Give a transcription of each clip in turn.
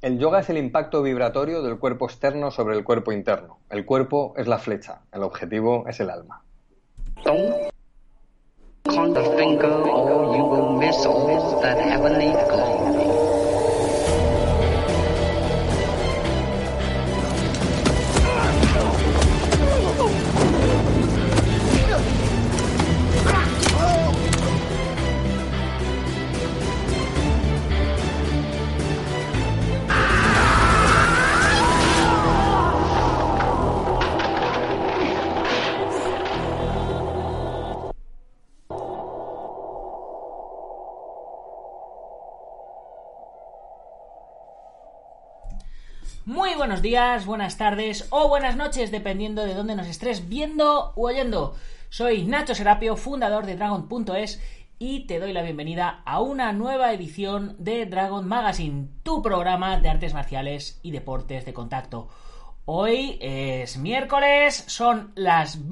El yoga es el impacto vibratorio del cuerpo externo sobre el cuerpo interno. El cuerpo es la flecha, el objetivo es el alma. Don't on the finger or you will miss all that heavenly glory. Muy buenos días, buenas tardes o buenas noches, dependiendo de dónde nos estés viendo u oyendo. Soy Nacho Serapio, fundador de Dragon.es, y te doy la bienvenida a una nueva edición de Dragon Magazine, tu programa de artes marciales y deportes de contacto. Hoy es miércoles, son las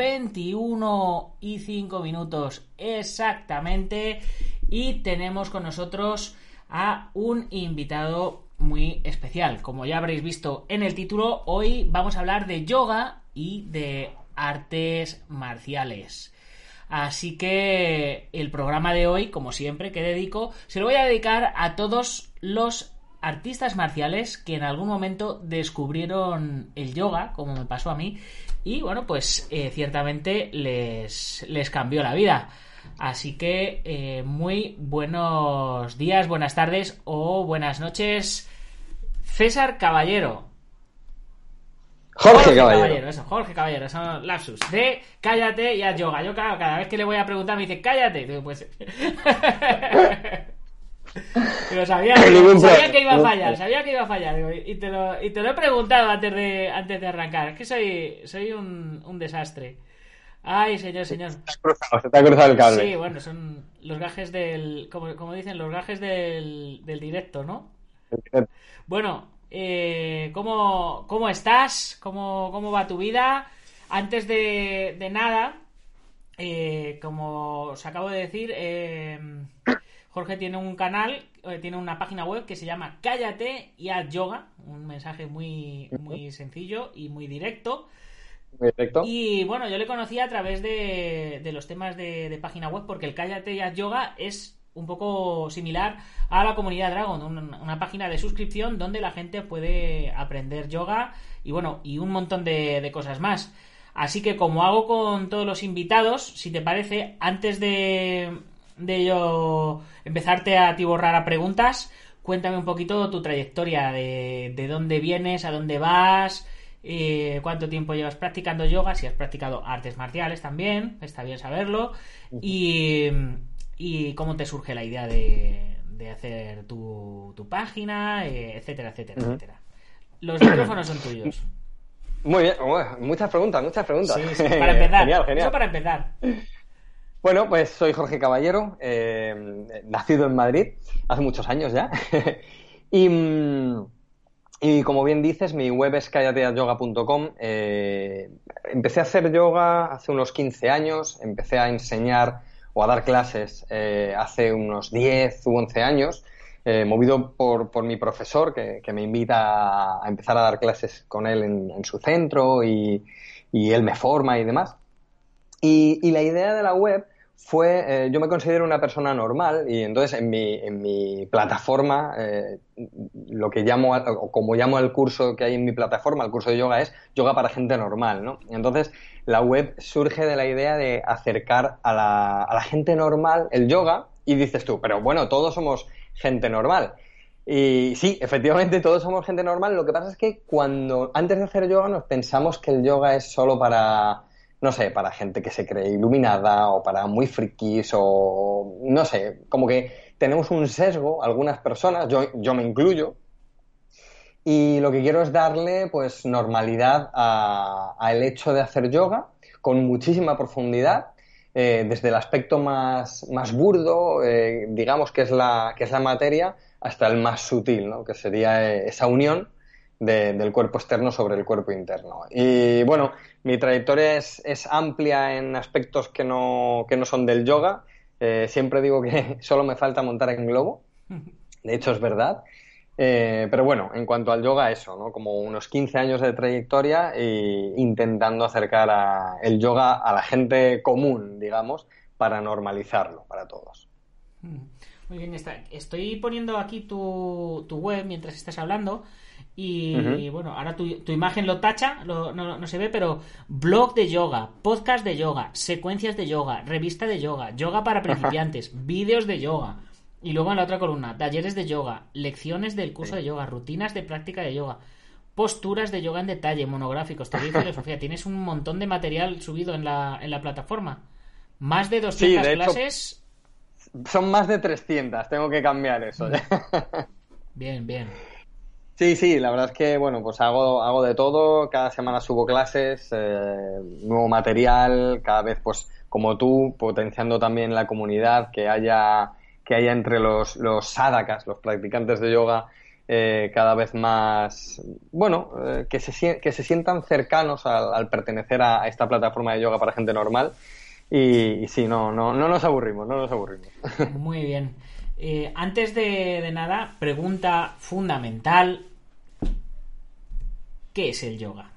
21:05 exactamente, y tenemos con nosotros a un invitado muy especial. Como ya habréis visto en el título, hoy vamos a hablar de yoga y de artes marciales. Así que el programa de hoy, como siempre, se lo voy a dedicar a todos los artistas marciales que en algún momento descubrieron el yoga, como me pasó a mí, y bueno, pues ciertamente les cambió la vida. Así que muy buenos días, buenas tardes o buenas noches, César Caballero. Jorge Caballero. Jorge Caballero, son lapsus de cállate y haz yoga. Yo, claro, cada vez que le voy a preguntar me dice cállate. Digo, pues pero sabía que iba a fallar, digo, y te lo he preguntado antes de arrancar. Es que soy un desastre. Ay, señor. Se te ha cruzado el cable. Sí, bueno, son los gajes del... Como dicen, los gajes del directo, ¿no? Bueno, ¿cómo estás? ¿Cómo va tu vida? Antes de nada, como os acabo de decir, Jorge tiene un canal, tiene una página web que se llama Cállate y haz yoga. Un mensaje muy, muy sencillo y muy directo. Perfecto. Y bueno, yo le conocí a través de los temas de página web, porque el Cállate y haz yoga es un poco similar a la comunidad Dragon, una página de suscripción donde la gente puede aprender yoga y bueno, y un montón de cosas más. Así que, como hago con todos los invitados, si te parece, antes de yo empezarte a atiborrar a preguntas, cuéntame un poquito tu trayectoria, de dónde vienes, a dónde vas, cuánto tiempo llevas practicando yoga, si has practicado artes marciales también, está bien saberlo, y cómo te surge la idea de hacer tu página, etcétera. Los micrófonos son tuyos. Muy bien, muchas preguntas. Sí, para empezar. Genial. Eso para empezar. Bueno, pues soy Jorge Caballero, nacido en Madrid hace muchos años ya. Y como bien dices, mi web es callateazyoga.com. Empecé a hacer yoga hace unos 15 años, empecé a enseñar o a dar clases hace unos 10 u 11 años, movido por mi profesor, que me invita a empezar a dar clases con él en su centro, y él me forma y demás. Y la idea de la web fue, yo me considero una persona normal, y entonces en mi plataforma, lo que llamo, o como llamo el curso que hay en mi plataforma, el curso de yoga, es yoga para gente normal, ¿no? Y entonces la web surge de la idea de acercar a la gente normal el yoga, y dices tú, pero bueno, todos somos gente normal. Y sí, efectivamente todos somos gente normal. Lo que pasa es que antes de hacer yoga nos pensamos que el yoga es solo para, no sé, para gente que se cree iluminada, o para muy frikis, o no sé, como que tenemos un sesgo, algunas personas, yo me incluyo, y lo que quiero es darle pues normalidad al hecho de hacer yoga con muchísima profundidad, desde el aspecto más burdo, digamos que es la materia, hasta el más sutil, ¿no? Que sería esa unión del cuerpo externo sobre el cuerpo interno. Y bueno, mi trayectoria es amplia en aspectos que no son del yoga. Siempre digo que solo me falta montar en globo. De hecho, es verdad. Pero bueno, en cuanto al yoga, eso, ¿no? Como unos 15 años de trayectoria e intentando acercar el yoga a la gente común, digamos, para normalizarlo para todos. Muy bien, estoy poniendo aquí tu web mientras estás hablando y Ujú. bueno, ahora tu imagen lo tacha, no se ve, pero blog de yoga, podcast de yoga, secuencias de yoga, revista de yoga, yoga para principiantes, vídeos de yoga y luego en la otra columna, talleres de yoga, lecciones del curso Sí. de yoga, rutinas de práctica de yoga, posturas de yoga en detalle, monográficos, teoría y filosofía. Tienes un montón de material subido en la plataforma. Más de Sí, 200 de hecho, clases. son más de 300, tengo que cambiar eso. Mm, bien, bien. Sí, sí, la verdad es que, bueno, pues hago de todo, cada semana subo clases, nuevo material, cada vez, pues, como tú, potenciando también la comunidad, que haya entre los sadhakas, los practicantes de yoga, cada vez más, bueno, que se sientan cercanos al pertenecer a esta plataforma de yoga para gente normal. Y sí, no nos aburrimos, no nos aburrimos. Muy bien. Antes de nada, pregunta fundamental. ¿Qué es el yoga?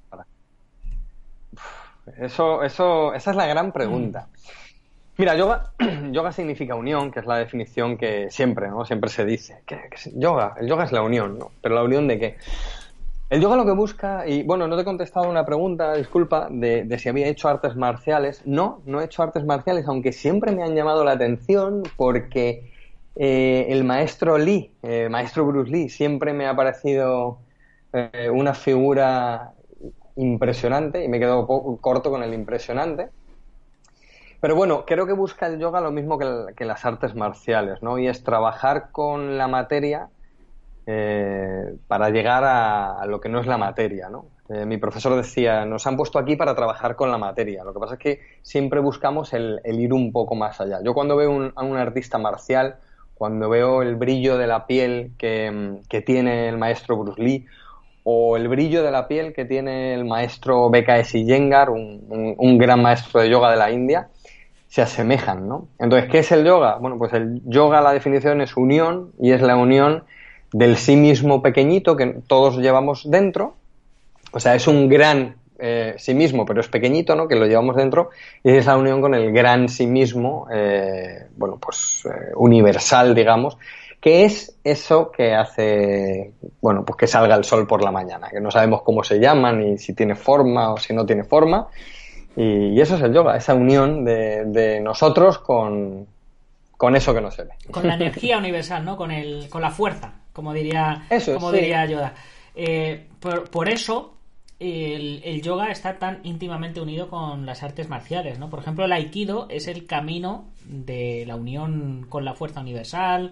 Esa es la gran pregunta. Mira, yoga significa unión, que es la definición que siempre, ¿no? Siempre se dice. ¿Qué es yoga? El yoga es la unión, ¿no? Pero ¿la unión de qué? El yoga lo que busca, y bueno, no te he contestado una pregunta, disculpa, de si había hecho artes marciales. No he hecho artes marciales, aunque siempre me han llamado la atención porque el maestro Lee, maestro Bruce Lee, siempre me ha parecido una figura impresionante y me quedo corto con el impresionante. Pero bueno, creo que busca el yoga lo mismo que las artes marciales, ¿no? Y es trabajar con la materia para llegar a lo que no es la materia, ¿no? Mi profesor decía, nos han puesto aquí para trabajar con la materia. Lo que pasa es que siempre buscamos el ir un poco más allá. Yo cuando veo a un artista marcial, cuando veo el brillo de la piel que tiene el maestro Bruce Lee, o el brillo de la piel que tiene el maestro BKS Iyengar, un gran maestro de yoga de la India, se asemejan, ¿no? Entonces, ¿qué es el yoga? Bueno, pues el yoga, la definición es unión, y es la unión del sí mismo pequeñito que todos llevamos dentro. O sea, es un gran sí mismo, pero es pequeñito, ¿no? Que lo llevamos dentro, y es la unión con el gran sí mismo, bueno, pues universal, digamos, que es eso que hace, bueno, pues que salga el sol por la mañana, que no sabemos cómo se llama, ni si tiene forma o si no tiene forma, y eso es el yoga, esa unión de nosotros con eso que no se ve. Con la energía universal, ¿no? Con la fuerza, Eso, como sí. diría Yoda. Por eso el yoga está tan íntimamente unido con las artes marciales, ¿no? Por ejemplo, el aikido es el camino de la unión con la fuerza universal.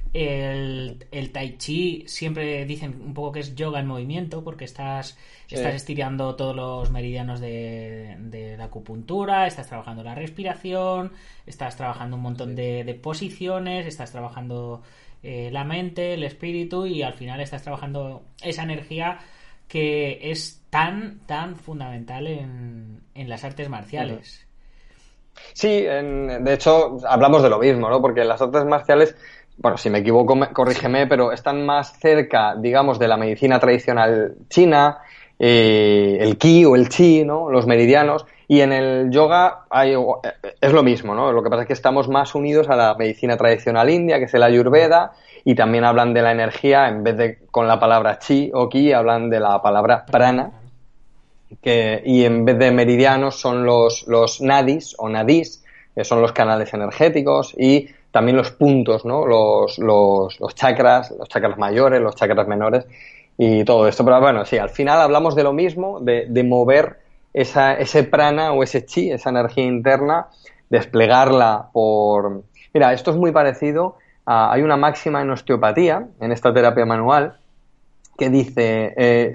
El tai chi siempre dicen un poco que es yoga en movimiento porque estás estirando todos los meridianos de la acupuntura, estás trabajando la respiración, estás trabajando un montón de posiciones, estás trabajando la mente, el espíritu, y al final estás trabajando esa energía que es tan fundamental en las artes marciales. Sí, de hecho, hablamos de lo mismo, ¿no? Porque las artes marciales, bueno, si me equivoco, corrígeme, pero están más cerca, digamos, de la medicina tradicional china, el ki o el chi, ¿no? Los meridianos, y en el yoga es lo mismo, ¿no? Lo que pasa es que estamos más unidos a la medicina tradicional india, que es el Ayurveda, y también hablan de la energía, en vez de con la palabra chi o ki, hablan de la palabra prana, y en vez de meridianos son los nadis o nadis, que son los canales energéticos, y también los puntos, ¿no? Los chakras mayores, los chakras menores y todo esto. Pero bueno, sí, al final hablamos de lo mismo, de mover ese prana o ese chi, esa energía interna, desplegarla por... Mira, esto es muy parecido hay una máxima en osteopatía, en esta terapia manual, que dice,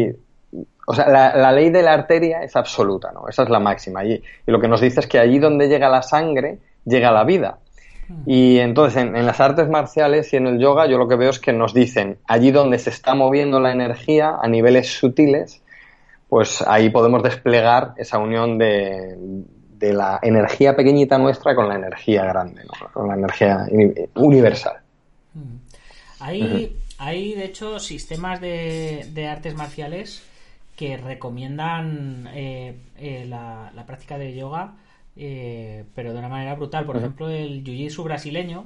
o sea, la ley de la arteria es absoluta, ¿no? Esa es la máxima. Y lo que nos dice es que allí donde llega la sangre, llega la vida. Y entonces en las artes marciales y en el yoga yo lo que veo es que nos dicen, allí donde se está moviendo la energía a niveles sutiles, pues ahí podemos desplegar esa unión de la energía pequeñita nuestra con la energía grande, ¿no? Con la energía universal. Hay Hay, de hecho, sistemas de artes marciales que recomiendan la práctica de yoga, pero de una manera brutal. Por ejemplo, el jiu-jitsu brasileño,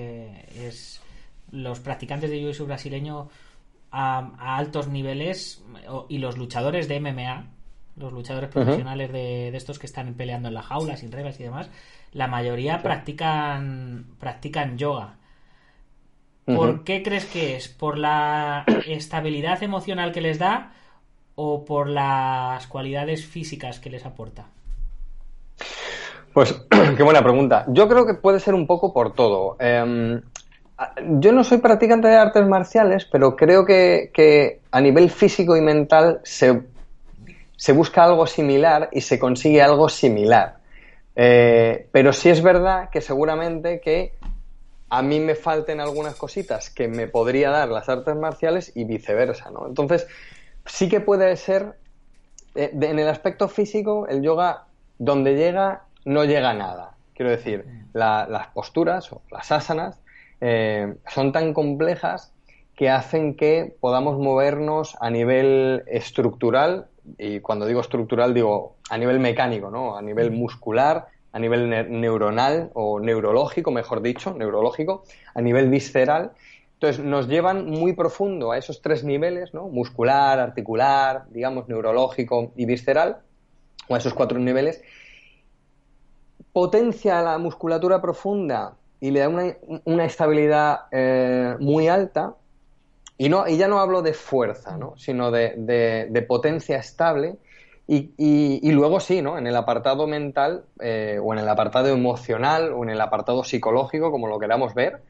los practicantes de jiu-jitsu brasileño a altos niveles, y los luchadores de MMA, los luchadores profesionales de estos que están peleando en la jaula sin reglas y demás, la mayoría practican yoga. ¿Por qué crees que es? ¿Por la estabilidad emocional que les da o por las cualidades físicas que les aporta? Pues qué buena pregunta. Yo creo que puede ser un poco por todo. Yo no soy practicante de artes marciales, pero creo que a nivel físico y mental se busca algo similar y se consigue algo similar. Pero sí es verdad que seguramente que a mí me falten algunas cositas que me podría dar las artes marciales y viceversa, ¿no? Entonces, sí que puede ser, en el aspecto físico, el yoga, donde llega, no llega a nada. Quiero decir, las posturas o las asanas son tan complejas que hacen que podamos movernos a nivel estructural, y cuando digo estructural digo a nivel mecánico, ¿no? A nivel muscular, a nivel neuronal o neurológico, mejor dicho, neurológico, a nivel visceral. Entonces nos llevan muy profundo a esos 3 niveles, ¿no? Muscular, articular, digamos, neurológico y visceral, o a esos 4 niveles. Potencia la musculatura profunda y le da una estabilidad muy alta, y ya no hablo de fuerza, ¿no? Sino de potencia estable. Y luego sí, ¿no? En el apartado mental, o en el apartado emocional, o en el apartado psicológico, como lo queramos ver,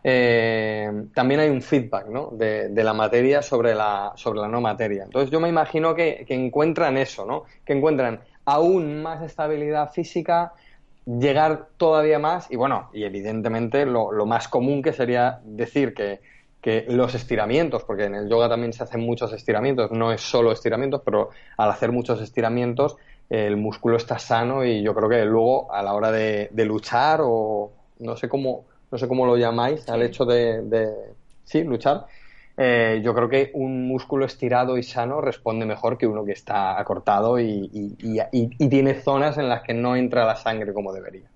también hay un feedback, ¿no? de la materia sobre la no materia. Entonces yo me imagino que encuentran eso, ¿no? Que encuentran aún más estabilidad física, llegar todavía más, y bueno, y evidentemente lo más común, que sería decir que los estiramientos, porque en el yoga también se hacen muchos estiramientos, no es solo estiramientos, pero al hacer muchos estiramientos el músculo está sano, y yo creo que luego a la hora de luchar, o no sé cómo lo llamáis, al hecho de luchar, yo creo que un músculo estirado y sano responde mejor que uno que está acortado y tiene zonas en las que no entra la sangre como debería.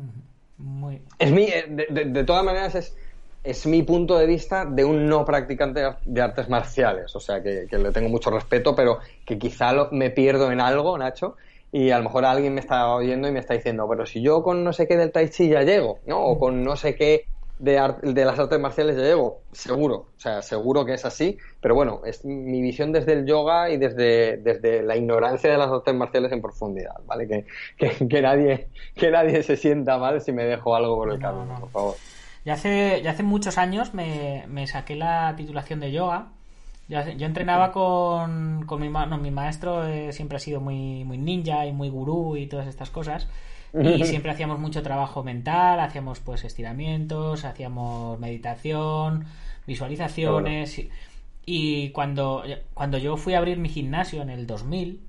De todas maneras es mi punto de vista de un no practicante de artes marciales, o sea que le tengo mucho respeto, pero que quizá me pierdo en algo, Nacho, y a lo mejor alguien me está oyendo y me está diciendo, pero si yo con no sé qué del tai chi ya llego, ¿no? O con no sé qué de las artes marciales ya llego, seguro que es así, pero bueno, es mi visión desde el yoga y desde la ignorancia de las artes marciales en profundidad, ¿vale? Que nadie se sienta mal si me dejo algo por el camino, por favor. Ya hace muchos años me saqué la titulación de yoga. Yo entrenaba con mi maestro, siempre ha sido muy, muy ninja y muy gurú y todas estas cosas. Y siempre hacíamos mucho trabajo mental, hacíamos pues estiramientos, hacíamos meditación, visualizaciones. Bueno. Y cuando yo fui a abrir mi gimnasio en el 2000,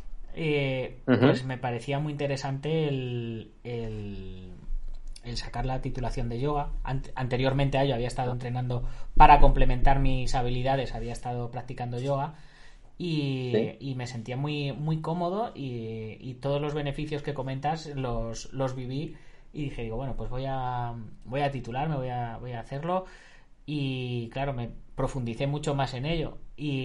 pues me parecía muy interesante el sacar la titulación de yoga. Anteriormente a ello había estado entrenando para complementar mis habilidades, había estado practicando yoga y me sentía muy, muy cómodo, y todos los beneficios que comentas los viví, y dije, bueno, pues voy a titularme, voy a hacerlo, y claro, me profundicé mucho más en ello,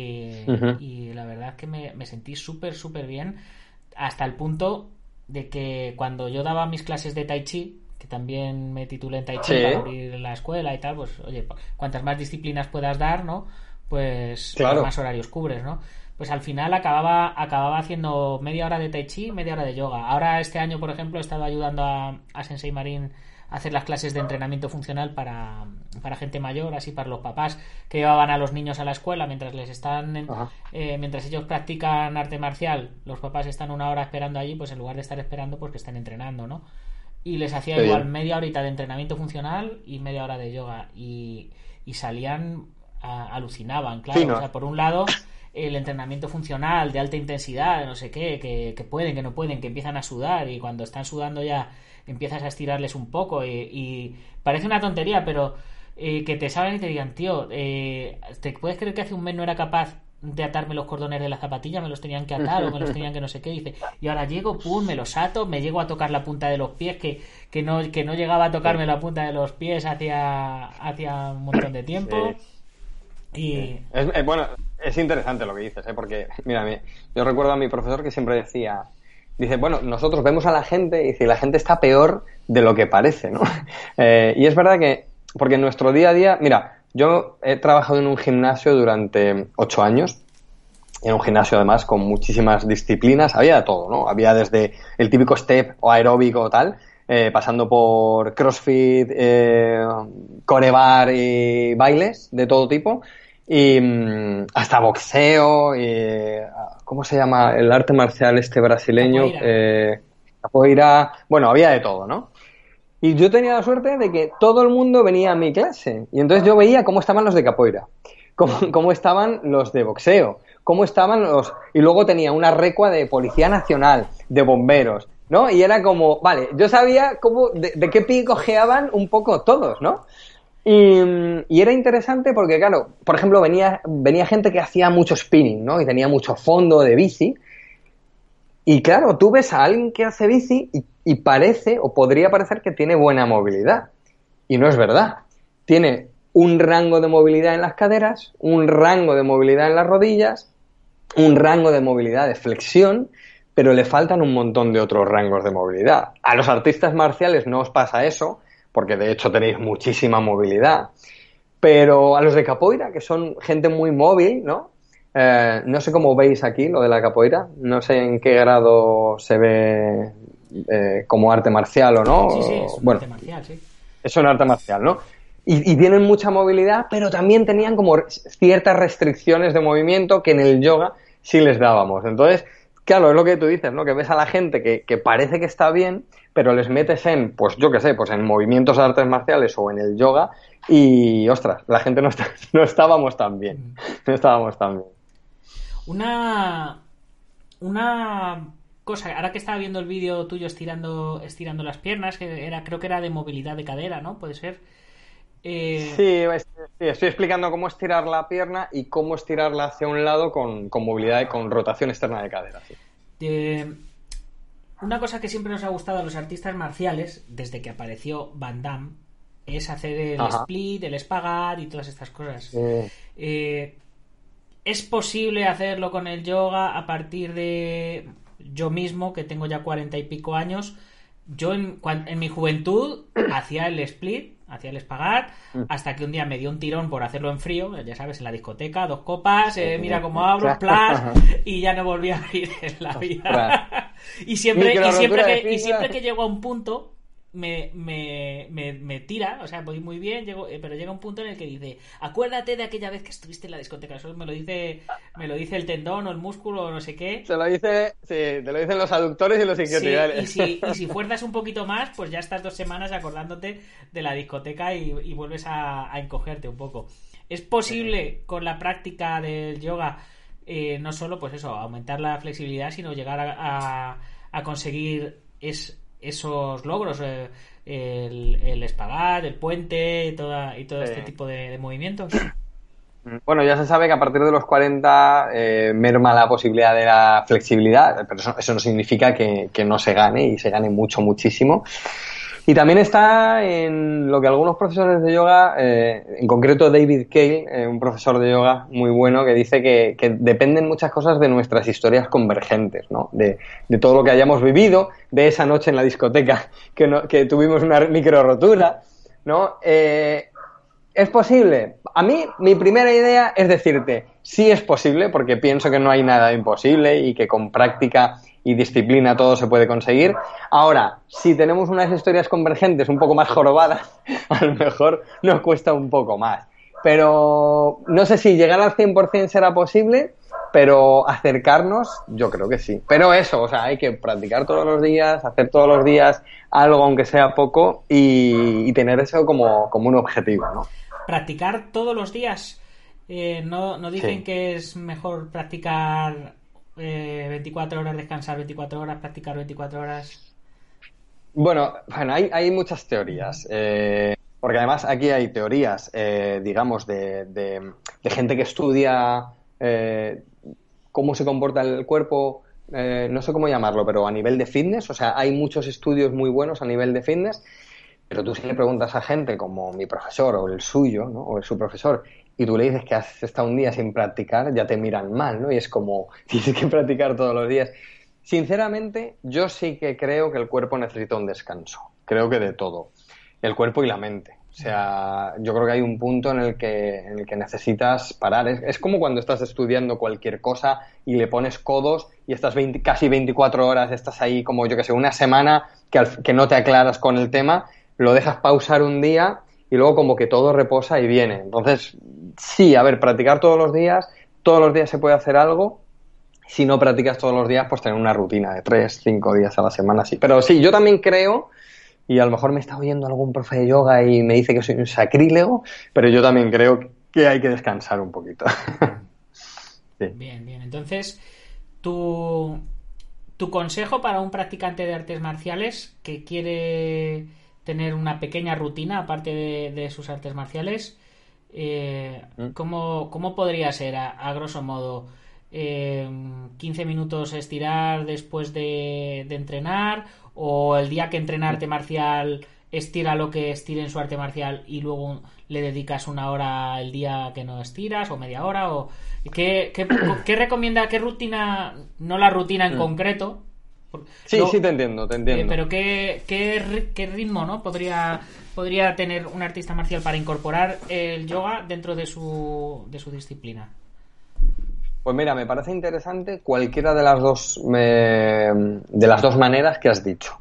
y la verdad es que me sentí súper, súper bien, hasta el punto de que cuando yo daba mis clases de tai chi, que también me titulé en tai chi para abrir la escuela y tal, pues oye, cuantas más disciplinas puedas dar, ¿no? Pues más horarios cubres, ¿no? Pues al final acababa haciendo media hora de tai chi, media hora de yoga. Ahora este año, por ejemplo, he estado ayudando a Sensei Marín a hacer las clases de entrenamiento funcional para gente mayor, así para los papás que llevaban a los niños a la escuela mientras mientras ellos practican arte marcial. Los papás están una hora esperando allí, pues en lugar de estar esperando, pues que estén entrenando, ¿no? Y les hacía igual media horita de entrenamiento funcional y media hora de yoga, y salían, alucinaban, claro. Fino. O sea, por un lado el entrenamiento funcional de alta intensidad, no sé qué, que pueden, que no pueden, que empiezan a sudar, y cuando están sudando ya empiezas a estirarles un poco, y parece una tontería, pero que te salgan y te digan, tío, ¿te puedes creer que hace un mes no era capaz de atarme los cordones de la zapatilla? Me los tenían que atar o me los tenían que no sé qué. Dice, y ahora llego, pum, me los ato, me llego a tocar la punta de los pies, que no llegaba a tocarme la punta de los pies hacía un montón de tiempo. Y bueno, es interesante lo que dices, porque mira, yo recuerdo a mi profesor que siempre dice, bueno, nosotros vemos a la gente y dice, la gente está peor de lo que parece, ¿no? Y es verdad que, porque en nuestro día a día, mira, yo he trabajado en un gimnasio durante 8 años, en un gimnasio además con muchísimas disciplinas, había de todo, ¿no? Había desde el típico step o aeróbico o tal, pasando por CrossFit, core bar y bailes de todo tipo, y hasta boxeo, ¿cómo se llama el arte marcial brasileño? Capoeira, bueno, había de todo, ¿no? Y yo tenía la suerte de que todo el mundo venía a mi clase. Y entonces yo veía cómo estaban los de capoeira, cómo estaban los de boxeo, cómo estaban los... Y luego tenía una recua de Policía Nacional, de bomberos, ¿no? Y era como, vale, yo sabía de qué pie cojeaban un poco todos, ¿no? Y era interesante porque, claro, por ejemplo, venía gente que hacía mucho spinning, ¿no? Y tenía mucho fondo de bici. Y claro, tú ves a alguien que hace bici y parece, o podría parecer que tiene buena movilidad. Y no es verdad. Tiene un rango de movilidad en las caderas, un rango de movilidad en las rodillas, un rango de movilidad de flexión, pero le faltan un montón de otros rangos de movilidad. A los artistas marciales no os pasa eso, porque de hecho tenéis muchísima movilidad. Pero a los de capoeira, que son gente muy móvil, ¿no? No sé cómo veis aquí lo de la capoeira, no sé en qué grado se ve como arte marcial o no. Sí, es un arte marcial, sí. Es un arte marcial, ¿no? Y tienen mucha movilidad, pero también tenían como ciertas restricciones de movimiento que en el yoga sí les dábamos. Entonces, claro, es lo que tú dices, ¿no? Que ves a la gente que parece que está bien, pero les metes en, pues yo qué sé, pues en movimientos de artes marciales o en el yoga y, ostras, la gente no estábamos tan bien. No estábamos tan bien. Una cosa, ahora que estaba viendo el vídeo tuyo estirando las piernas, creo que era de movilidad de cadera, ¿no? Puede ser. Sí, estoy explicando cómo estirar la pierna y cómo estirarla hacia un lado con movilidad y con rotación externa de cadera. Sí. Una cosa que siempre nos ha gustado a los artistas marciales, desde que apareció Van Damme, es hacer el split, el espagat y todas estas cosas. ¿Es posible hacerlo con el yoga a partir de yo mismo, que tengo ya 40 y pico años? Yo en mi juventud hacía el split, hacía el espagat, hasta que un día me dio un tirón por hacerlo en frío, ya sabes, en la discoteca, 2 copas, mira cómo abro, plas, y ya no volví a abrir en la vida. y siempre que llego a un punto me tira, o sea, voy muy bien, pero llega un punto en el que dice, acuérdate de aquella vez que estuviste en la discoteca. Eso me lo dice el tendón o el músculo o no sé qué. Te lo dicen los aductores y los isquiotibiales. Sí, y si fuerzas un poquito más, pues ya estás 2 semanas acordándote de la discoteca y vuelves a encogerte un poco. Es posible con la práctica del yoga no solo, pues eso, aumentar la flexibilidad, sino llegar a conseguir esos logros, el espagat, el puente y todo este tipo de movimientos. Bueno, ya se sabe que a partir de los 40 merma la posibilidad de la flexibilidad, pero eso no significa que no se gane, y se gane muchísimo. Y también está en lo que algunos profesores de yoga, en concreto David Cale, un profesor de yoga muy bueno, que dice que dependen muchas cosas de nuestras historias convergentes, ¿no? De todo lo que hayamos vivido, de esa noche en la discoteca que tuvimos una micro rotura, ¿no? ¿Es posible? A mí, mi primera idea es decirte, sí es posible, porque pienso que no hay nada imposible y que con práctica y disciplina todo se puede conseguir. Ahora, si tenemos unas historias convergentes un poco más jorobadas, a lo mejor nos cuesta un poco más. Pero no sé si llegar al 100% será posible, pero acercarnos, yo creo que sí. Pero eso, o sea, hay que practicar todos los días, hacer todos los días algo, aunque sea poco, y tener eso como un objetivo, ¿no? Practicar todos los días. No dicen que es mejor practicar 24 horas, descansar 24 horas, practicar 24 horas. Bueno, hay muchas teorías. Porque además aquí hay teorías, digamos, de gente que estudia cómo se comporta el cuerpo, no sé cómo llamarlo, pero a nivel de fitness. O sea, hay muchos estudios muy buenos a nivel de fitness, pero tú si le preguntas a gente como mi profesor o el suyo, ¿no? O su profesor, y tú le dices que has estado un día sin practicar, ya te miran mal, ¿no? Y es como, tienes que practicar todos los días. Sinceramente, yo sí que creo que el cuerpo necesita un descanso. Creo que de todo. El cuerpo y la mente. O sea, yo creo que hay un punto en el que necesitas parar. Es como cuando estás estudiando cualquier cosa y le pones codos y estás casi 24 horas, estás ahí como, yo que sé, una semana que no te aclaras con el tema, lo dejas pausar un día y luego como que todo reposa y viene. Entonces, sí, a ver, practicar todos los días se puede hacer algo. Si no practicas todos los días, pues tener una rutina de 3, 5 días a la semana, sí. Pero sí, yo también creo, y a lo mejor me está oyendo algún profe de yoga y me dice que soy un sacrílego, pero yo también creo que hay que descansar un poquito. Sí. Bien, bien. Entonces, tu consejo para un practicante de artes marciales que quiere tener una pequeña rutina aparte de sus artes marciales, ¿cómo podría ser a grosso modo? 15 minutos estirar después de entrenar, o el día que entrena arte marcial estira lo que estire en su arte marcial y luego le dedicas una hora el día que no estiras, o media hora, o ¿qué recomienda? ¿Qué rutina? No la rutina en concreto. Sí, sí, te entiendo. Pero ¿qué ritmo, ¿no? podría tener un artista marcial para incorporar el yoga dentro de su disciplina? Pues mira, me parece interesante cualquiera de las dos maneras que has dicho.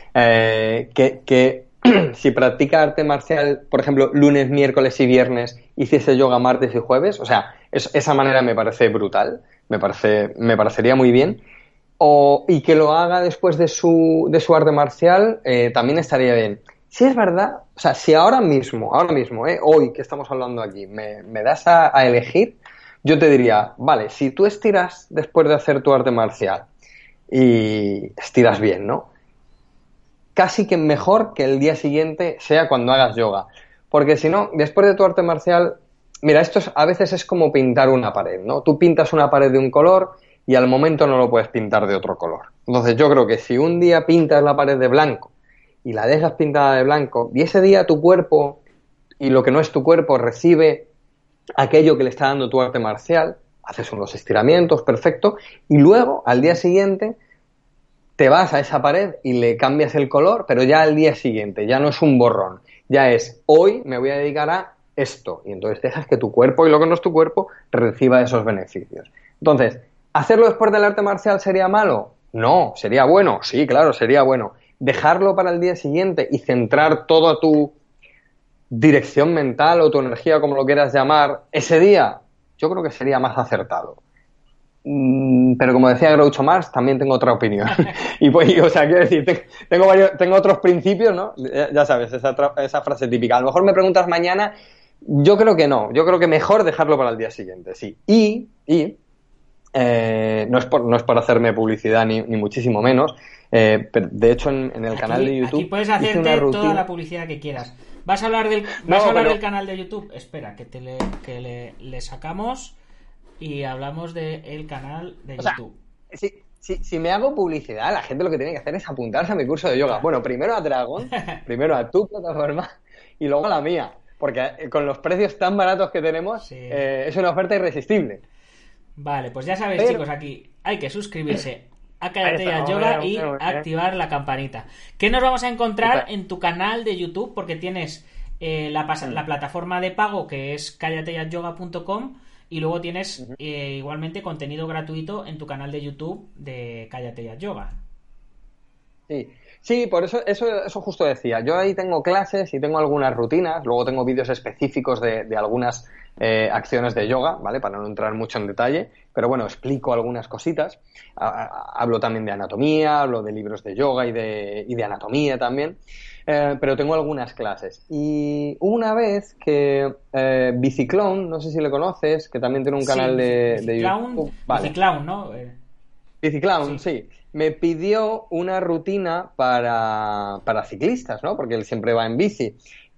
Que si practica arte marcial, por ejemplo, lunes, miércoles y viernes, hiciese yoga martes y jueves, o sea, esa manera me parece brutal, me parecería muy bien. Y que lo haga después de su arte marcial, también estaría bien. Si es verdad, o sea, si ahora mismo, hoy que estamos hablando aquí, me das a elegir, yo te diría, vale, si tú estiras después de hacer tu arte marcial y estiras bien, ¿no? Casi que mejor que el día siguiente sea cuando hagas yoga. Porque si no, después de tu arte marcial, mira, a veces es como pintar una pared, ¿no? Tú pintas una pared de un color y al momento no lo puedes pintar de otro color. Entonces yo creo que si un día pintas la pared de blanco y la dejas pintada de blanco, y ese día tu cuerpo y lo que no es tu cuerpo recibe aquello que le está dando tu arte marcial, haces unos estiramientos, perfecto, y luego al día siguiente te vas a esa pared y le cambias el color, pero ya al día siguiente, ya no es un borrón, ya es hoy me voy a dedicar a esto, y entonces dejas que tu cuerpo y lo que no es tu cuerpo reciba esos beneficios. Entonces, ¿hacerlo después del arte marcial sería malo? No, sería bueno, sí, claro, sería bueno. Dejarlo para el día siguiente y centrar toda tu dirección mental o tu energía, como lo quieras llamar, ese día, yo creo que sería más acertado. Pero como decía Groucho Marx, también tengo otra opinión. Y pues, o sea, quiero decir, tengo otros principios, ¿no? Ya sabes, esa frase típica. A lo mejor me preguntas mañana, yo creo que no. Yo creo que mejor dejarlo para el día siguiente, sí. No es por hacerme publicidad ni muchísimo menos, pero de hecho en el canal de YouTube aquí puedes hacerte toda la publicidad que quieras. ¿Vas a hablar del canal de YouTube? Espera, que le sacamos y hablamos del canal de YouTube. Si me hago publicidad, la gente lo que tiene que hacer es apuntarse a mi curso de yoga. Bueno, primero a Dragon, primero a tu plataforma y luego a la mía. Porque con los precios tan baratos que tenemos, sí, es una oferta irresistible. Vale, pues ya sabéis, chicos, aquí hay que suscribirse a Cállate Ya Yoga y activar la campanita. ¿Qué nos vamos a encontrar en tu canal de YouTube? Porque tienes la plataforma de pago, que es cállateyayoga.com, y luego tienes igualmente contenido gratuito en tu canal de YouTube de Cállate Ya Yoga. Sí, por eso justo decía. Yo ahí tengo clases y tengo algunas rutinas, luego tengo vídeos específicos de algunas acciones de yoga, ¿vale? Para no entrar mucho en detalle, pero bueno, explico algunas cositas. Hablo también de anatomía, hablo de libros de yoga y de anatomía también, pero tengo algunas clases. Y una vez que Biciclown, no sé si le conoces, que también tiene un canal de YouTube. Vale. Biciclown, ¿no? Biciclown, sí. Me pidió una rutina para ciclistas, ¿no? Porque él siempre va en bici.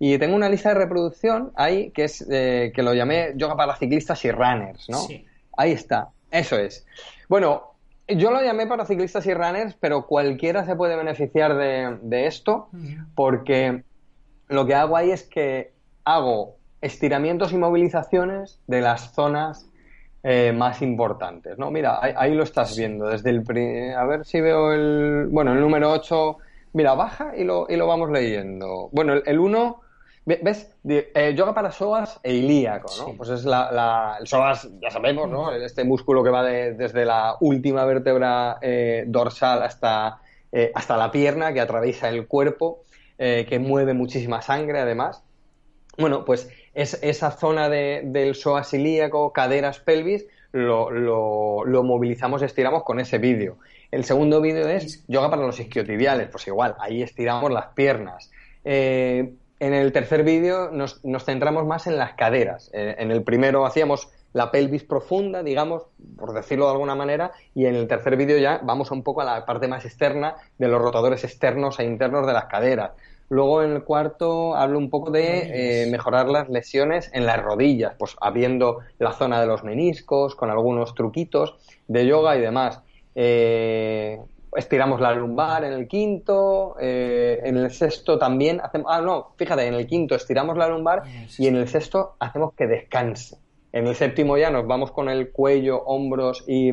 Y tengo una lista de reproducción ahí que es que lo llamé yoga para ciclistas y runners, ¿no? Sí. Ahí está, eso es. Bueno, yo lo llamé para ciclistas y runners, pero cualquiera se puede beneficiar de esto, porque lo que hago ahí es que hago estiramientos y movilizaciones de las zonas más importantes, ¿no? Mira, ahí lo estás viendo, desde a ver si veo el número 8, mira, baja y lo vamos leyendo. Bueno, el 1, ¿ves? Yoga para psoas e ilíaco, ¿no? Sí. Pues es el psoas, ya sabemos, ¿no? Este músculo que va desde la última vértebra dorsal hasta la pierna, que atraviesa el cuerpo, que mueve muchísima sangre, además. Bueno, pues esa zona del psoas ilíaco, caderas, pelvis, lo movilizamos, estiramos con ese vídeo. El segundo vídeo es yoga para los isquiotibiales, pues igual, ahí estiramos las piernas. En el tercer vídeo nos centramos más en las caderas. En el primero hacíamos la pelvis profunda, digamos, por decirlo de alguna manera, y en el tercer vídeo ya vamos un poco a la parte más externa de los rotadores externos e internos de las caderas. Luego en el cuarto hablo un poco de mejorar las lesiones en las rodillas, pues abriendo la zona de los meniscos, con algunos truquitos de yoga y demás. Estiramos la lumbar en el quinto, en el sexto también hacemos... fíjate, en el quinto estiramos la lumbar y en el sexto hacemos que descanse. En el séptimo ya nos vamos con el cuello, hombros y...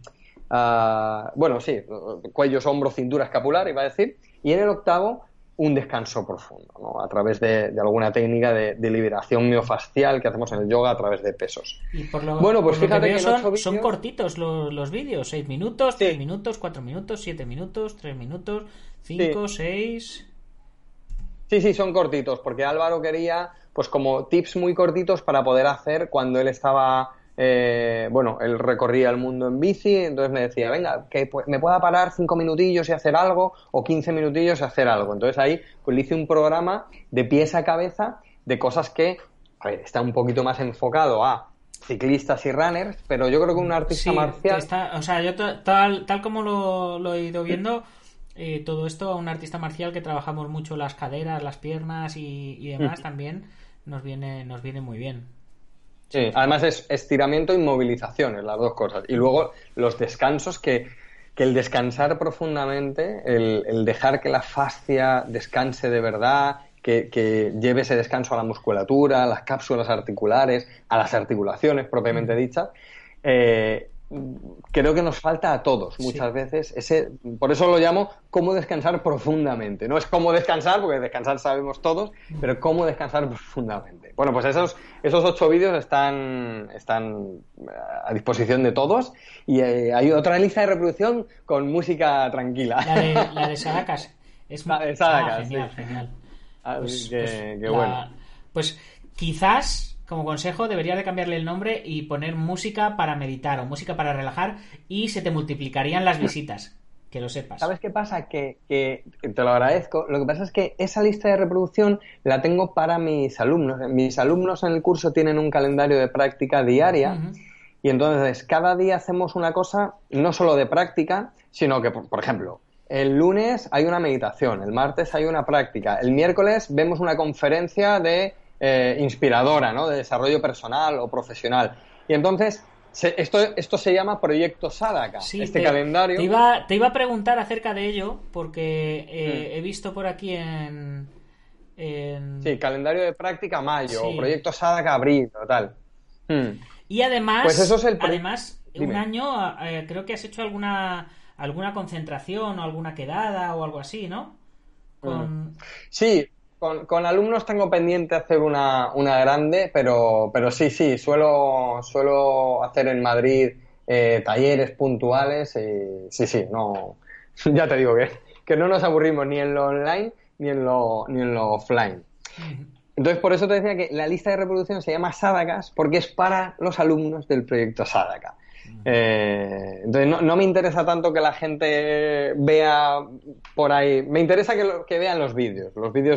cuellos, hombros, cintura, escapular, iba a decir. Y en el octavo, un descanso profundo, ¿no? A través de alguna técnica de liberación miofascial que hacemos en el yoga a través de pesos. Y pues fíjate que son cortitos los vídeos, 6 minutos, 3 minutos, 4 minutos, 7 minutos, 3 minutos, 5, 6... Sí, son cortitos, porque Álvaro quería, pues como tips muy cortitos para poder hacer cuando él estaba... él recorría el mundo en bici, entonces me decía, venga, que me pueda parar 5 minutillos y hacer algo, o 15 minutillos y hacer algo. Entonces ahí pues le hice un programa de pies a cabeza de cosas que, a ver, está un poquito más enfocado a ciclistas y runners, pero yo creo que un artista marcial... yo tal como lo he ido viendo, todo esto a un artista marcial que trabajamos mucho las caderas, las piernas y demás, también nos viene muy bien. Sí, además es estiramiento y movilizaciones, las dos cosas. Y luego los descansos, que el descansar profundamente, el dejar que la fascia descanse de verdad, que lleve ese descanso a la musculatura, a las cápsulas articulares, a las articulaciones propiamente dichas, creo que nos falta a todos muchas veces. Por eso lo llamo cómo descansar profundamente. No es cómo descansar, porque descansar sabemos todos, pero cómo descansar profundamente. Bueno, pues esos 8 vídeos están a disposición de todos, y hay otra lista de reproducción con música tranquila. La de Sadhaka. La de Sadhaka, genial. Así que bueno. Pues quizás, como consejo, deberías de cambiarle el nombre y poner música para meditar o música para relajar, y se te multiplicarían las visitas, que lo sepas. ¿Sabes qué pasa? Que te lo agradezco. Lo que pasa es que esa lista de reproducción la tengo para mis alumnos. Mis alumnos en el curso tienen un calendario de práctica diaria, y entonces cada día hacemos una cosa no solo de práctica, sino que, por ejemplo, el lunes hay una meditación, el martes hay una práctica, el miércoles vemos una conferencia inspiradora, ¿no? De desarrollo personal o profesional. Y entonces esto se llama Proyecto Sadhaka, calendario. Te iba a preguntar acerca de ello, porque he visto por aquí en... Sí, calendario de práctica mayo, o Proyecto Sadhaka abril, o tal. Y además, pues eso es un año creo que has hecho alguna concentración o alguna quedada o algo así, ¿no? Sí. Con alumnos tengo pendiente hacer una grande, pero sí, suelo hacer en Madrid talleres puntuales, y sí, no, ya te digo que no nos aburrimos ni en lo online ni en lo offline. Entonces, por eso te decía que la lista de reproducción se llama Sadhakas, porque es para los alumnos del proyecto Sadhaka. Entonces no me interesa tanto que la gente vea por ahí, me interesa que vean los vídeos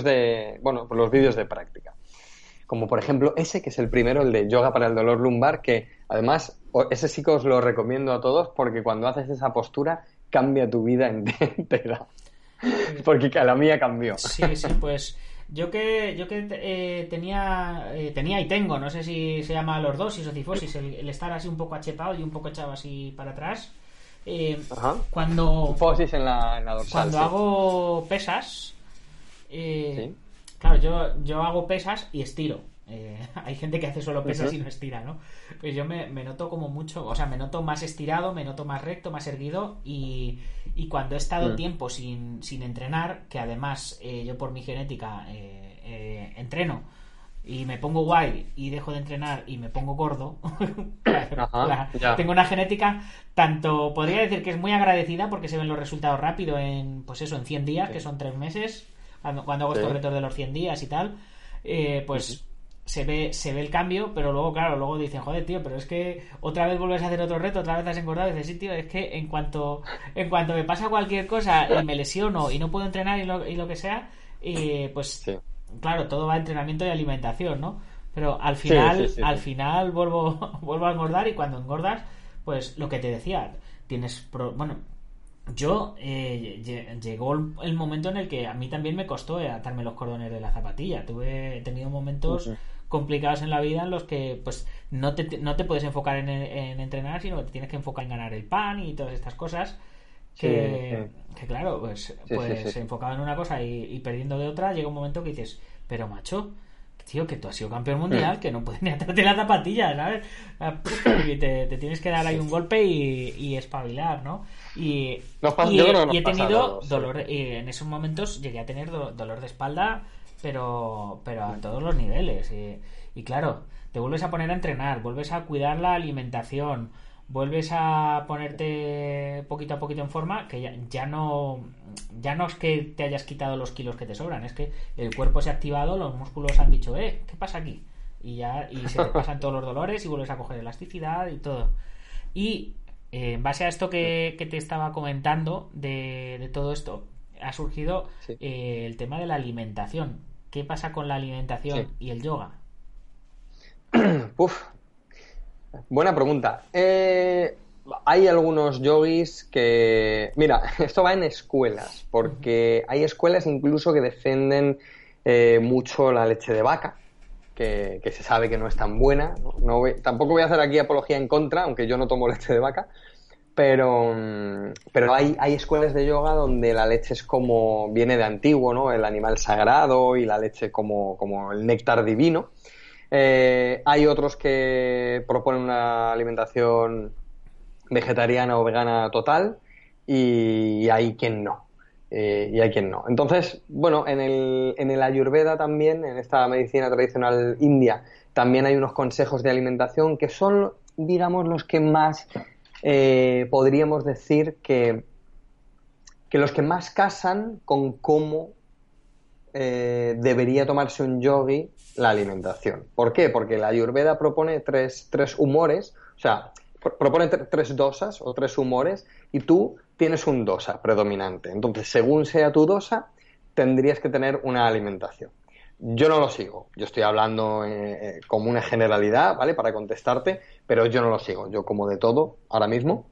de práctica, como por ejemplo ese, que es el primero, el de yoga para el dolor lumbar, que además ese sí que os lo recomiendo a todos, porque cuando haces esa postura cambia tu vida entera, porque la mía cambió. Sí, pues tenía y tengo, no sé si se llama lordosis o cifosis, el estar así un poco achepado y un poco echado así para atrás. Cuando Cifosis en la dorsal. Cuando hago pesas, Sí. claro, yo hago pesas y estiro. Hay gente que hace solo pesas y no estira, ¿no? Pues yo me noto como mucho, o sea, me noto más estirado, me noto más recto, más erguido y cuando he estado tiempo sin entrenar, que además yo por mi genética entreno y me pongo guay y dejo de entrenar y me pongo gordo, tengo una genética tanto, podría decir que es muy agradecida porque se ven los resultados rápido en 100 días, que son 3 meses, cuando hago estos retos de los 100 días y tal, pues se ve el cambio, pero luego dicen, joder, tío, pero es que otra vez vuelves a hacer otro reto, otra vez has engordado. Y dices, sí, tío, es que en cuanto me pasa cualquier cosa y me lesiono y no puedo entrenar y lo que sea, claro, todo va a entrenamiento y alimentación, ¿no? Pero al final vuelvo a engordar, y cuando engordas, pues lo que te decía, yo llegó el momento en el que a mí también me costó atarme los cordones de la zapatilla. He tenido momentos complicados en la vida en los que pues no te puedes enfocar en entrenar, sino que te tienes que enfocar en ganar el pan y todas estas cosas que claro, pues se enfocaba en una cosa y perdiendo de otra. Llega un momento que dices, pero macho, tío, que tú has sido campeón mundial, que no puedes ni atarte las zapatillas, ¿sabes? Y te tienes que dar ahí un golpe y espabilar, ¿no? Y he tenido dolor, en esos momentos llegué a tener dolor de espalda, pero a todos los niveles. Y claro, te vuelves a poner a entrenar, vuelves a cuidar la alimentación, vuelves a ponerte poquito a poquito en forma, que ya no es que te hayas quitado los kilos que te sobran, es que el cuerpo se ha activado, los músculos han dicho, ¿qué pasa aquí? Y se te pasan todos los dolores y vuelves a coger elasticidad y todo. Y en base a esto que te estaba comentando de todo esto, ha surgido el tema de la alimentación. ¿Qué pasa con la alimentación y el yoga? Buena pregunta. Hay algunos yogis que... Mira, esto va en escuelas, porque hay escuelas incluso que defienden mucho la leche de vaca, que se sabe que no es tan buena. Tampoco voy a hacer aquí apología en contra, aunque yo no tomo leche de vaca, pero hay escuelas de yoga donde la leche es como... viene de antiguo, ¿no? El animal sagrado y la leche como el néctar divino. Hay otros que proponen una alimentación vegetariana o vegana total y hay quien no. Entonces, bueno, en el Ayurveda también, en esta medicina tradicional india, también hay unos consejos de alimentación que son, digamos, los que más podríamos decir que los que más casan con cómo debería tomarse un yogi la alimentación. ¿Por qué? Porque la Ayurveda propone tres humores, o sea, propone 3 dosas o 3 humores, y tú tienes un dosa predominante. Entonces, según sea tu dosa, tendrías que tener una alimentación. Yo no lo sigo. Yo estoy hablando como una generalidad, ¿vale? Para contestarte, pero yo no lo sigo. Yo como de todo ahora mismo.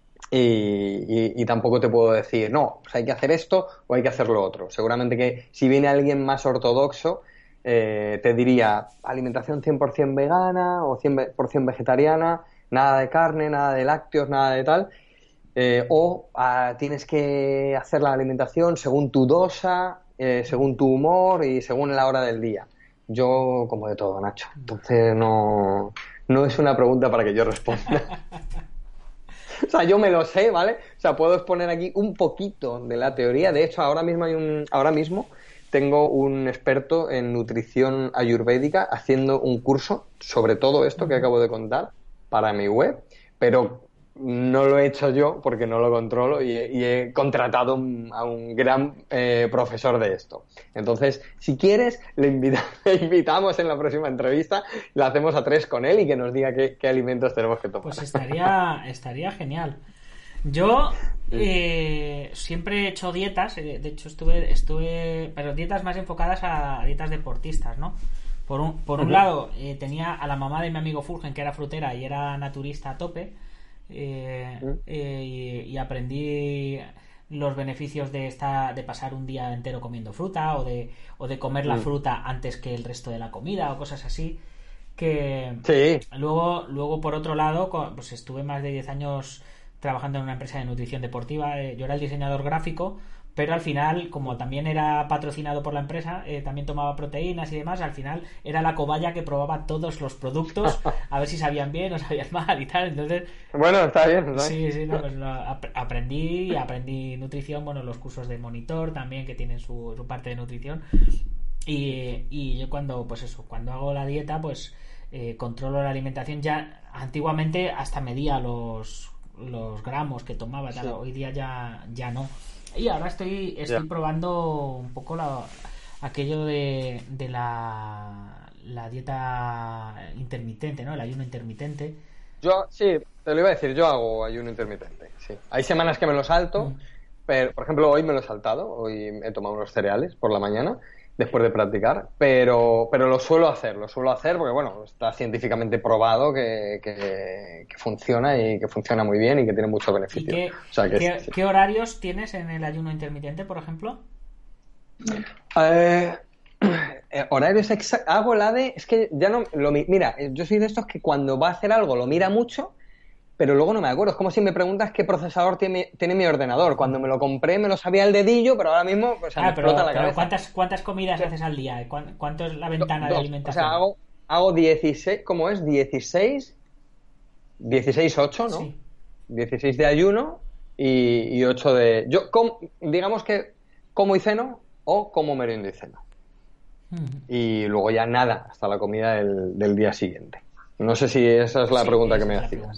Y tampoco te puedo decir, no, pues hay que hacer esto o hay que hacer lo otro. Seguramente que si viene alguien más ortodoxo, te diría alimentación 100% vegana o 100% vegetariana, nada de carne, nada de lácteos, nada de tal, tienes que hacer la alimentación según tu dosa, según tu humor y según la hora del día. Yo como de todo, Nacho. Entonces no es una pregunta para que yo responda. O sea, yo me lo sé, ¿vale? O sea, puedo exponer aquí un poquito de la teoría. De hecho, ahora mismo tengo un experto en nutrición ayurvédica haciendo un curso sobre todo esto que acabo de contar para mi web, pero no lo he hecho yo porque no lo controlo y he contratado a un gran profesor de esto. Entonces, si quieres, le invitamos en la próxima entrevista, la hacemos a 3 con él y que nos diga qué alimentos tenemos que tomar. Pues estaría genial. Yo siempre he hecho dietas, de hecho estuve, pero dietas más enfocadas a dietas deportistas, ¿no? Por un lado, tenía a la mamá de mi amigo Fulgen, que era frutera y era naturista a tope, y aprendí los beneficios de pasar un día entero comiendo fruta o de comer la fruta antes que el resto de la comida o cosas así. Que Sí. luego por otro lado, pues estuve más de 10 años trabajando en una empresa de nutrición deportiva. Yo era el diseñador gráfico, pero al final, como también era patrocinado por la empresa, también tomaba proteínas y demás. Al final era la cobaya que probaba todos los productos a ver si sabían bien o sabían mal y tal. Entonces, Bueno, está bien, ¿no? sí, no, pues aprendí nutrición, bueno, los cursos de monitor también que tienen su parte de nutrición. Y yo cuando hago la dieta, pues controlo la alimentación. Ya antiguamente hasta medía los gramos que tomaba, tal. Sí. Hoy día ya no. Y ahora estoy probando un poco aquello de la dieta intermitente, ¿no? El ayuno intermitente. Yo, sí, te lo iba a decir, yo hago ayuno intermitente, sí. Hay semanas que me lo salto, pero, por ejemplo, hoy me lo he saltado, hoy he tomado unos cereales por la mañana, después de practicar, pero lo suelo hacer porque, bueno, está científicamente probado que funciona y que funciona muy bien y que tiene muchos beneficios. ¿Y qué horarios tienes en el ayuno intermitente, por ejemplo? Horarios exactos. Hago la de... Es que ya no... Mira, yo soy de estos que cuando va a hacer algo lo mira mucho, pero luego no me acuerdo. Es como si me preguntas qué procesador tiene mi ordenador. Cuando me lo compré me lo sabía al dedillo, pero ahora mismo me explota la cabeza. ¿Cuántas comidas haces al día? ¿Cuánto es la ventana de alimentación? O sea, hago 16... ¿Cómo es? 16, 8, ¿no? Sí. 16 de ayuno y 8 de... digamos que como y ceno o como meriendo y ceno. Y luego ya nada hasta la comida del día siguiente. No sé si esa es la pregunta que me hacías.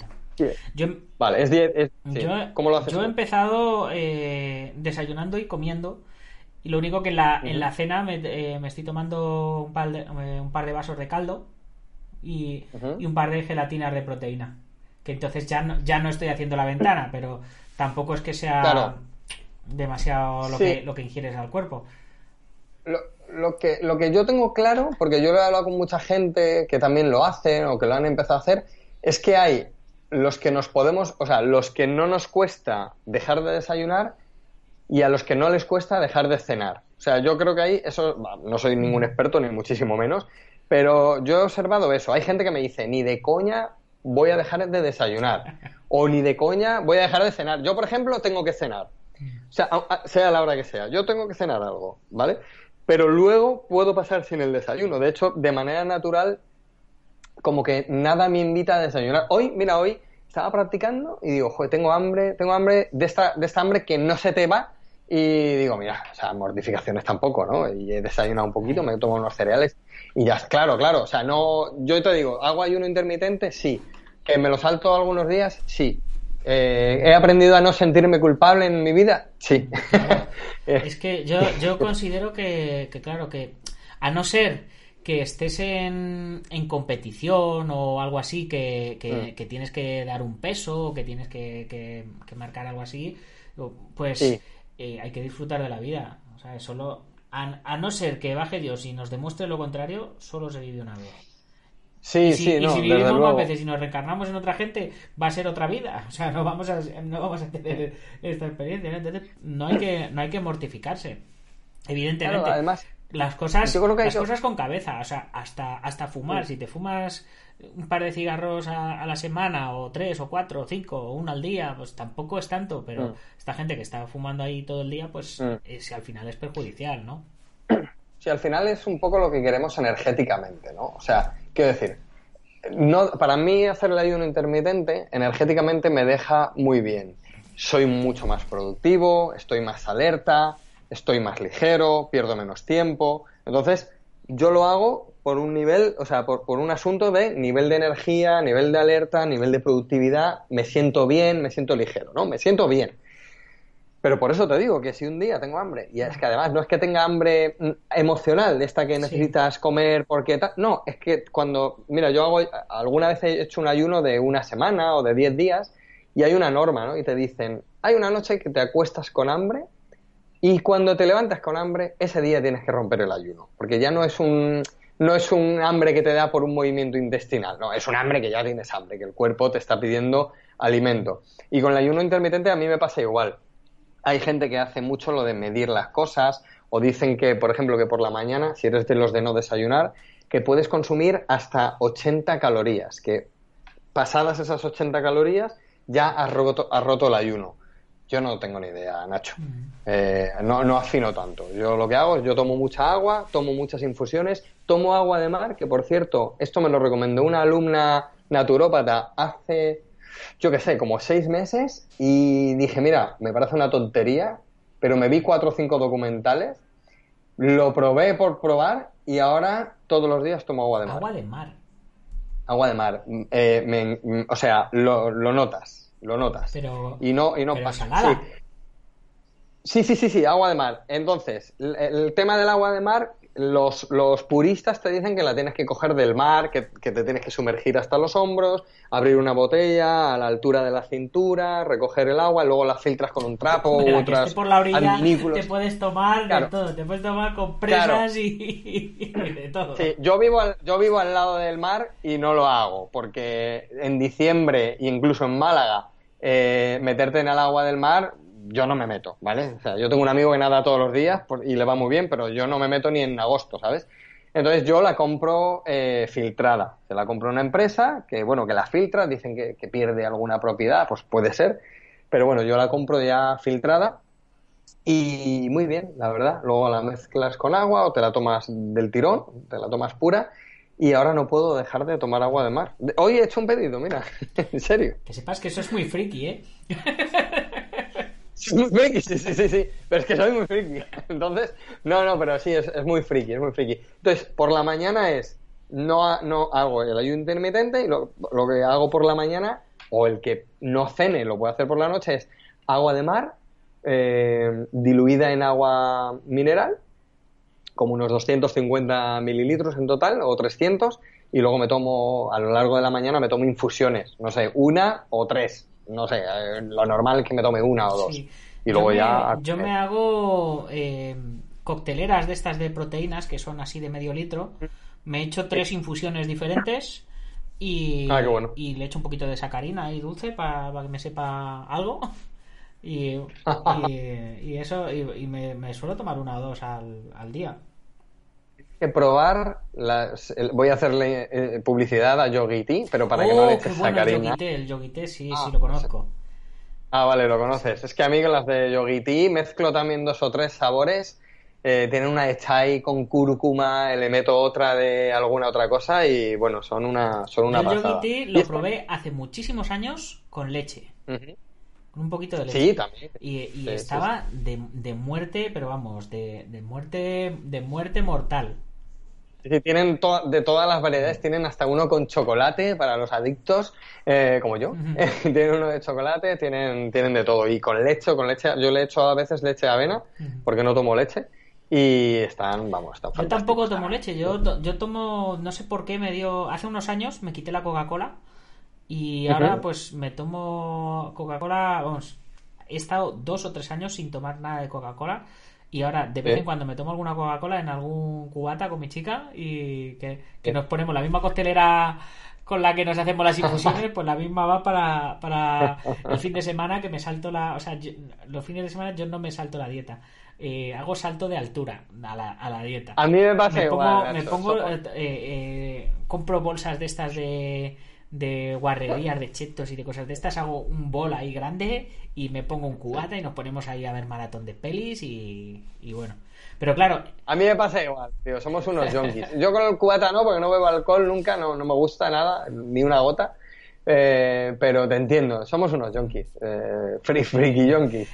Vale, ¿cómo lo haces? Yo he empezado desayunando y comiendo, y lo único que en la cena me estoy tomando un par de vasos de caldo y un par de gelatinas de proteína, que entonces ya no estoy haciendo la ventana, pero tampoco es que sea demasiado lo que ingieres al cuerpo. Lo que yo tengo claro, porque yo lo he hablado con mucha gente que también lo hacen o que lo han empezado a hacer, es que hay los que los que no nos cuesta dejar de desayunar y a los que no les cuesta dejar de cenar. O sea, yo creo que ahí no soy ningún experto ni muchísimo menos, pero yo he observado eso. Hay gente que me dice, ni de coña voy a dejar de desayunar o ni de coña voy a dejar de cenar. Yo, por ejemplo, tengo que cenar. O sea, sea la hora que sea, yo tengo que cenar algo, ¿vale? Pero luego puedo pasar sin el desayuno. De hecho, de manera natural, como que nada me invita a desayunar. Hoy estaba practicando y digo, joder, tengo hambre de esta hambre que no se te va. Y digo, mira, o sea, mortificaciones tampoco, ¿no? Y he desayunado un poquito, me he tomado unos cereales y ya, claro. O sea, no, yo te digo, ¿hago ayuno intermitente? Sí. ¿Que me lo salto algunos días? Sí. ¿He aprendido a no sentirme culpable en mi vida? Sí. Es que yo considero que claro, que a no ser que estés en competición o algo así, que tienes que dar un peso o que tienes que marcar algo así, pues sí. Hay que disfrutar de la vida. O sea, solo a no ser que baje Dios y nos demuestre lo contrario, solo se vive una vez. Sí, si vivimos más veces y nos reencarnamos en otra gente, va a ser otra vida. O sea, no vamos a tener esta experiencia, ¿no? Entonces no hay que mortificarse. Evidentemente, claro, además, las cosas con cabeza. O sea, hasta fumar. Si te fumas un par de cigarros a la semana, o 3 o 4 o 5 o 1 al día, pues tampoco es tanto. Pero esta gente que está fumando ahí todo el día, pues al final es perjudicial, ¿no? Sí, al final es un poco lo que queremos energéticamente, ¿no? O sea, quiero decir, para mí hacer el ayuno intermitente energéticamente me deja muy bien. Soy mucho más productivo, estoy más alerta, estoy más ligero, pierdo menos tiempo. Entonces, yo lo hago por un nivel, o sea, por un asunto de nivel de energía, nivel de alerta, nivel de productividad. Me siento bien, me siento ligero, ¿no? Me siento bien. Pero por eso te digo que si un día tengo hambre, y es que además no es que tenga hambre emocional, de esta que necesitas comer porque tal, no, es que mira, alguna vez he hecho un ayuno de una semana o de 10 días y hay una norma, ¿no? Y te dicen, hay una noche que te acuestas con hambre y cuando te levantas con hambre, ese día tienes que romper el ayuno, porque ya no es un hambre que te da por un movimiento intestinal, no, es un hambre que ya tienes hambre, que el cuerpo te está pidiendo alimento. Y con el ayuno intermitente a mí me pasa igual. Hay gente que hace mucho lo de medir las cosas, o dicen que, por ejemplo, que por la mañana, si eres de los de no desayunar, que puedes consumir hasta 80 calorías, que pasadas esas 80 calorías ya has roto el ayuno. Yo no tengo ni idea, Nacho. No afino tanto. Yo lo que hago es, yo tomo mucha agua, tomo muchas infusiones, tomo agua de mar, que por cierto, esto me lo recomendó una alumna naturópata hace, yo qué sé, como 6 meses, y dije, mira, me parece una tontería, pero me vi 4 o 5 documentales, lo probé por probar y ahora todos los días tomo agua de mar. Agua de mar. Agua de mar. O sea, lo notas. Pero, Y no pero pasa. salada. Sí, agua de mar. Entonces, el tema del agua de mar, los puristas te dicen que la tienes que coger del mar, que te tienes que sumergir hasta los hombros, abrir una botella a la altura de la cintura, recoger el agua, luego la filtras con un trapo u otras por la orilla adminículos. te puedes tomar Claro. de todo, te puedes tomar con presas Claro. y de todo. Sí, yo vivo al lado del mar y no lo hago, porque en diciembre, incluso en Málaga, meterte en el agua del mar, yo no me meto, ¿vale? O sea, yo tengo un amigo que nada todos los días y le va muy bien, pero yo no me meto ni en agosto, ¿sabes? Entonces yo la compro filtrada. Se la compro a una empresa que, bueno, que la filtra, dicen que pierde alguna propiedad, pues puede ser, pero bueno, yo la compro ya filtrada y muy bien, la verdad. Luego la mezclas con agua o te la tomas del tirón, te la tomas pura. Y ahora no puedo dejar de tomar agua de mar. Hoy he hecho un pedido, mira, en serio. Que sepas que eso es muy friki, ¿eh? Soy muy friki, sí. Pero es que soy muy friki. Entonces, no, pero sí, es muy friki, es muy friki. Entonces, por la mañana no hago el ayuno intermitente y lo que hago por la mañana, o el que no cene lo puede hacer por la noche, es agua de mar diluida en agua mineral, como unos 250 mililitros en total, o 300, y luego a lo largo de la mañana me tomo infusiones, no sé, 1 o 3, no sé, lo normal es que me tome 1 o 2. Sí. Y luego Yo me hago cocteleras de estas de proteínas, que son así de medio litro. Me he hecho 3 infusiones diferentes y, qué bueno. y le echo un poquito de sacarina y dulce para que me sepa algo. Y eso, y me suelo tomar 1 o 2 al día. Que probar voy a hacerle publicidad a Yogi Tea, pero para que no le eches qué bueno sacarina. el Yogi Tea, sí lo conozco. Vale, lo conoces. Es que a mí con las de Yogi Tea mezclo también 2 o 3 sabores. Tienen una de chai con cúrcuma, le meto otra de alguna otra cosa y bueno, son una El pasada. Yogi Tea lo probé hace muchísimos años con leche. Uh-huh. Con un poquito de leche. Sí, también. Y Sí, estaba de muerte, pero vamos, de muerte mortal. Sí, tienen de todas las variedades, tienen hasta uno con chocolate para los adictos, como yo. Tienen uno de chocolate, tienen de todo. Y con leche, yo le echo a veces leche de avena, porque no tomo leche. Y están fantásticos. Yo tampoco tomo leche, yo tomo, no sé por qué hace unos años me quité la Coca-Cola y ahora pues me tomo Coca-Cola, vamos, he estado 2 o 3 años sin tomar nada de Coca-Cola. Y ahora, de vez en cuando me tomo alguna Coca-Cola en algún cubata con mi chica y que nos ponemos la misma costelera con la que nos hacemos las infusiones, pues la misma va para el fin de semana que me salto los fines de semana yo no me salto la dieta. Hago salto de altura a la dieta. A mí me pasa igual. Compro bolsas de estas de guarrerías, de chetos y de cosas de estas, hago un bol ahí grande y me pongo un cubata y nos ponemos ahí a ver maratón de pelis y bueno, pero claro, a mí me pasa igual, tío, somos unos yonkis. Yo con el cubata no, porque no bebo alcohol nunca, no me gusta nada, ni una gota, pero te entiendo, somos unos yonkis, friki yonkis.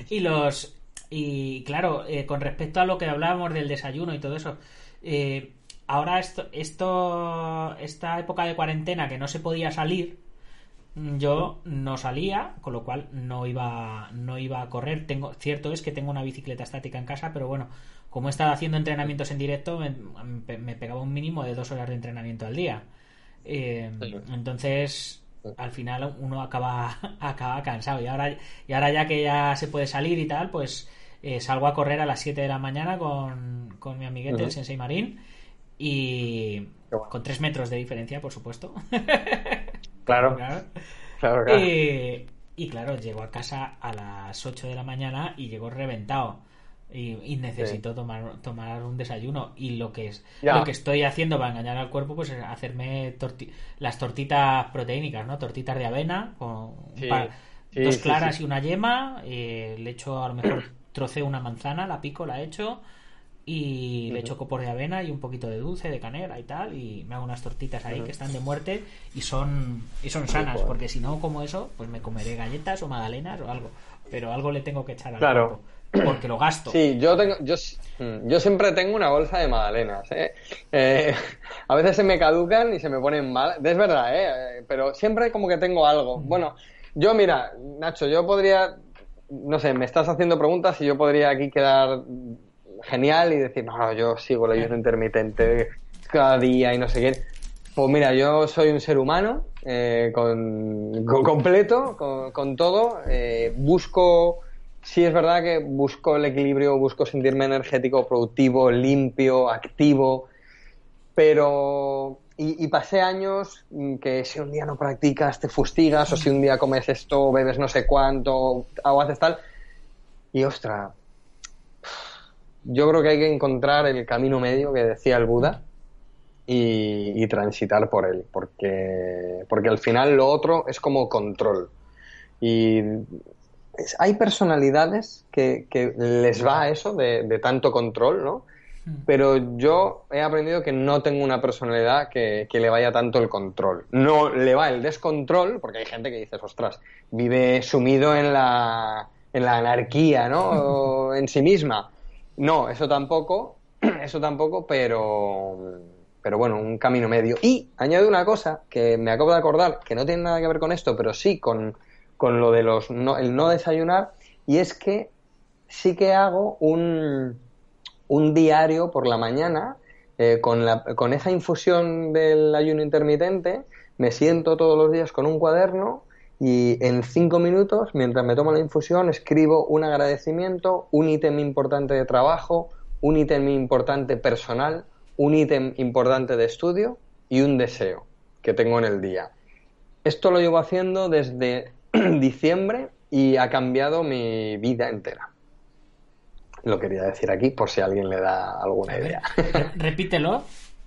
Y claro, con respecto a lo que hablábamos del desayuno y todo eso, ahora esta época de cuarentena que no se podía salir, yo no salía, con lo cual no iba a correr. Cierto es que tengo una bicicleta estática en casa, pero bueno, como he estado haciendo entrenamientos en directo, me pegaba un mínimo de 2 horas de entrenamiento al día. Entonces, al final uno acaba cansado. Y ahora ya que ya se puede salir y tal, pues salgo a correr a las 7 de la mañana con mi amiguete, el Sensei Marín. Y con 3 metros de diferencia, por supuesto. Claro. Y claro, llego a casa a las 8 de la mañana y llego reventado. Y necesito tomar un desayuno. Y lo que estoy haciendo para engañar al cuerpo, pues es hacerme las tortitas proteínicas, ¿no? Tortitas de avena con dos claras y una yema. Le echo, a lo mejor troceo una manzana, la pico, la echo y le echo copos de avena y un poquito de dulce, de canela y tal, y me hago unas tortitas ahí que están de muerte y son sanas, porque si no como eso, pues me comeré galletas o magdalenas o algo, pero algo le tengo que echar al cuerpo, porque lo gasto. Sí, yo siempre tengo una bolsa de magdalenas, a veces se me caducan y se me ponen mal, es verdad, pero siempre como que tengo algo. Bueno, yo mira, Nacho, yo podría, no sé, me estás haciendo preguntas y yo podría aquí quedar genial y decir, no, yo sigo el ayuno intermitente cada día y no sé qué. Pues mira, yo soy un ser humano completo, con todo. Busco, sí es verdad que busco el equilibrio, busco sentirme energético, productivo, limpio, activo, pero... Y pasé años que si un día no practicas te fustigas, o si un día comes esto, bebes no sé cuánto, o haces tal, y ostras, yo creo que hay que encontrar el camino medio que decía el Buda y transitar por él, porque al final lo otro es como control. Y hay personalidades que les va eso de tanto control, ¿no? Pero yo he aprendido que no tengo una personalidad que le vaya tanto el control. No le va el descontrol, porque hay gente que dice, ostras, vive sumido en la anarquía, ¿no? En sí misma. No, eso tampoco, pero bueno, un camino medio. Y añado una cosa que me acabo de acordar, que no tiene nada que ver con esto, pero sí con lo de el no desayunar, y es que sí que hago un diario por la mañana, con esa infusión del ayuno intermitente, me siento todos los días con un cuaderno y en 5 minutos, mientras me tomo la infusión, escribo un agradecimiento, un ítem importante de trabajo, un ítem importante personal, un ítem importante de estudio y un deseo que tengo en el día. Esto lo llevo haciendo desde diciembre y ha cambiado mi vida entera. Lo quería decir aquí por si a alguien le da alguna idea. Repítelo.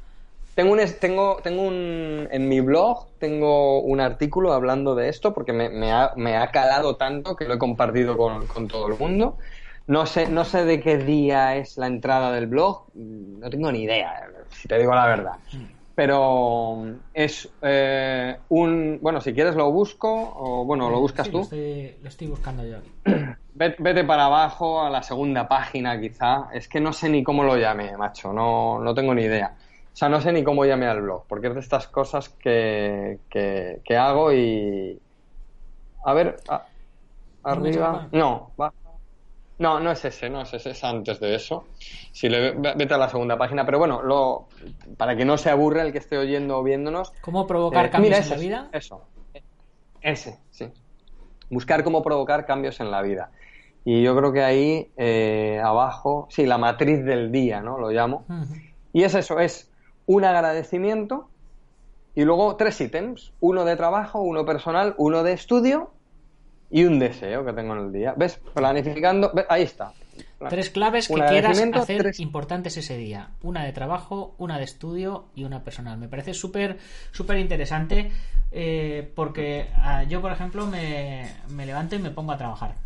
En mi blog tengo un artículo hablando de esto porque me ha calado tanto que lo he compartido con todo el mundo. No sé de qué día es la entrada del blog, no tengo ni idea, si te digo la verdad. Pero es bueno, si quieres lo busco, o bueno, lo buscas tú. Lo estoy buscando yo. Vete para abajo a la segunda página quizá. Es que no sé ni cómo lo llame, macho, no tengo ni idea. O sea, no sé ni cómo llame al blog, porque es de estas cosas que hago y... A ver, arriba... No, va. No es ese, es antes de eso. Vete a la segunda página, pero bueno, para que no se aburra el que esté oyendo o viéndonos... ¿Cómo provocar cambios en la vida? Eso, ese, sí. Buscar cómo provocar cambios en la vida. Y yo creo que ahí, abajo, sí, la matriz del día, ¿no? Lo llamo. Y es eso, es un agradecimiento y luego 3 ítems. Uno de trabajo, uno personal, uno de estudio y un deseo que tengo en el día. ¿Ves? Planificando. ¿Ves? Ahí está. 3 claves que quieras hacer importantes ese día. Una de trabajo, una de estudio y una personal. Me parece súper interesante porque yo, por ejemplo, me levanto y me pongo a trabajar.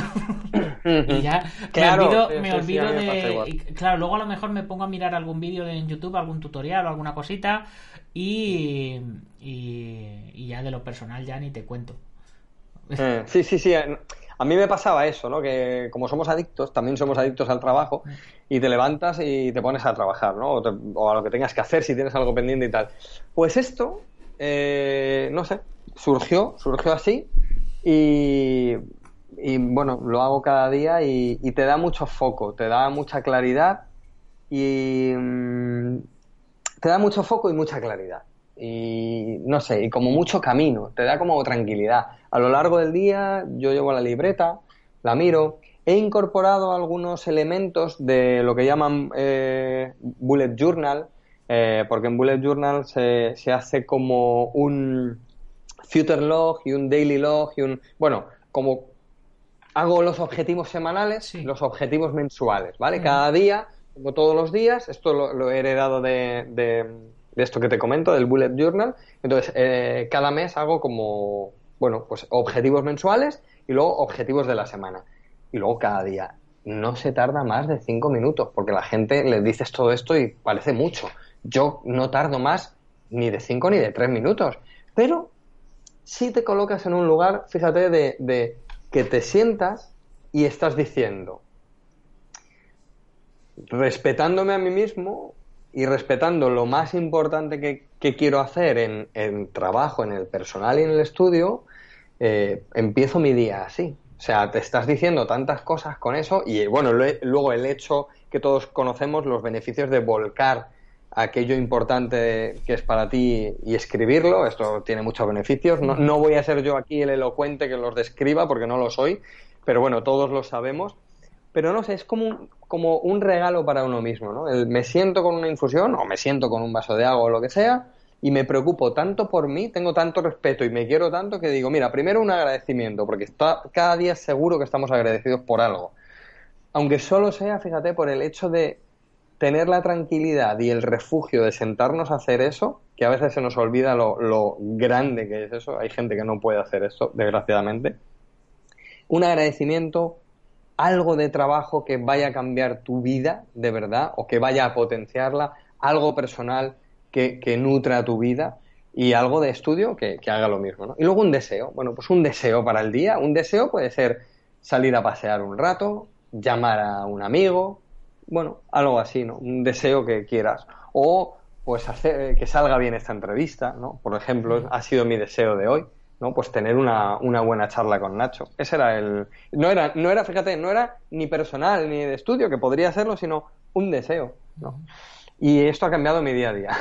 Y ya me olvido de... Claro, luego a lo mejor me pongo a mirar algún vídeo en YouTube, algún tutorial o alguna cosita y ya de lo personal ya ni te cuento. Sí. A mí me pasaba eso, ¿no? Que como somos adictos, también somos adictos al trabajo y te levantas y te pones a trabajar, ¿no? O a lo que tengas que hacer si tienes algo pendiente y tal. Pues esto, no sé, surgió así y bueno, lo hago cada día y te da mucho foco, te da mucha claridad y te da mucho foco y mucha claridad. Y no sé, y como mucho camino, te da como tranquilidad. A lo largo del día yo llevo la libreta, la miro, he incorporado algunos elementos de lo que llaman bullet journal, porque en bullet journal se hace como future log y un daily log y un... Bueno, como hago los objetivos semanales, Sí. los objetivos mensuales, ¿vale? Cada día, como todos los días, esto lo he heredado de esto que te comento, del Bullet Journal. Entonces, cada mes hago como, bueno, pues objetivos mensuales y luego objetivos de la semana. Y luego cada día. No se tarda más de 5 minutos, porque la gente le dices todo esto y parece mucho. Yo no tardo más ni de 5 ni de 3 minutos. Pero si te colocas en un lugar, fíjate, de que te sientas y estás diciendo, respetándome a mí mismo y respetando lo más importante que quiero hacer en trabajo, en el personal y en el estudio, empiezo mi día así. O sea, te estás diciendo tantas cosas con eso y, bueno, luego el hecho que todos conocemos, los beneficios de volcar aquello importante que es para ti y escribirlo, esto tiene muchos beneficios. No voy a ser yo aquí el elocuente que los describa porque no lo soy, pero bueno, todos lo sabemos. Pero no sé, es como un regalo para uno mismo, ¿no? Me siento con una infusión o me siento con un vaso de agua o lo que sea y me preocupo tanto por mí, tengo tanto respeto y me quiero tanto que digo, mira, primero un agradecimiento, porque cada día seguro que estamos agradecidos por algo. Aunque solo sea, fíjate, por el hecho de tener la tranquilidad y el refugio de sentarnos a hacer eso, que a veces se nos olvida lo grande que es eso. Hay gente que no puede hacer esto, desgraciadamente. Un agradecimiento, algo de trabajo que vaya a cambiar tu vida, de verdad, o que vaya a potenciarla, algo personal que nutra tu vida y algo de estudio que haga lo mismo, ¿no? Y luego un deseo. Bueno, pues un deseo para el día. Un deseo puede ser salir a pasear un rato, llamar a un amigo, bueno, algo así, ¿no? Un deseo que quieras. O, pues, hacer que salga bien esta entrevista, ¿no? Por ejemplo, ha sido mi deseo de hoy, ¿no? Pues tener una buena charla con Nacho. Ese era no era, fíjate, no era ni personal ni de estudio, que podría serlo, sino un deseo, ¿no? Y esto ha cambiado mi día a día.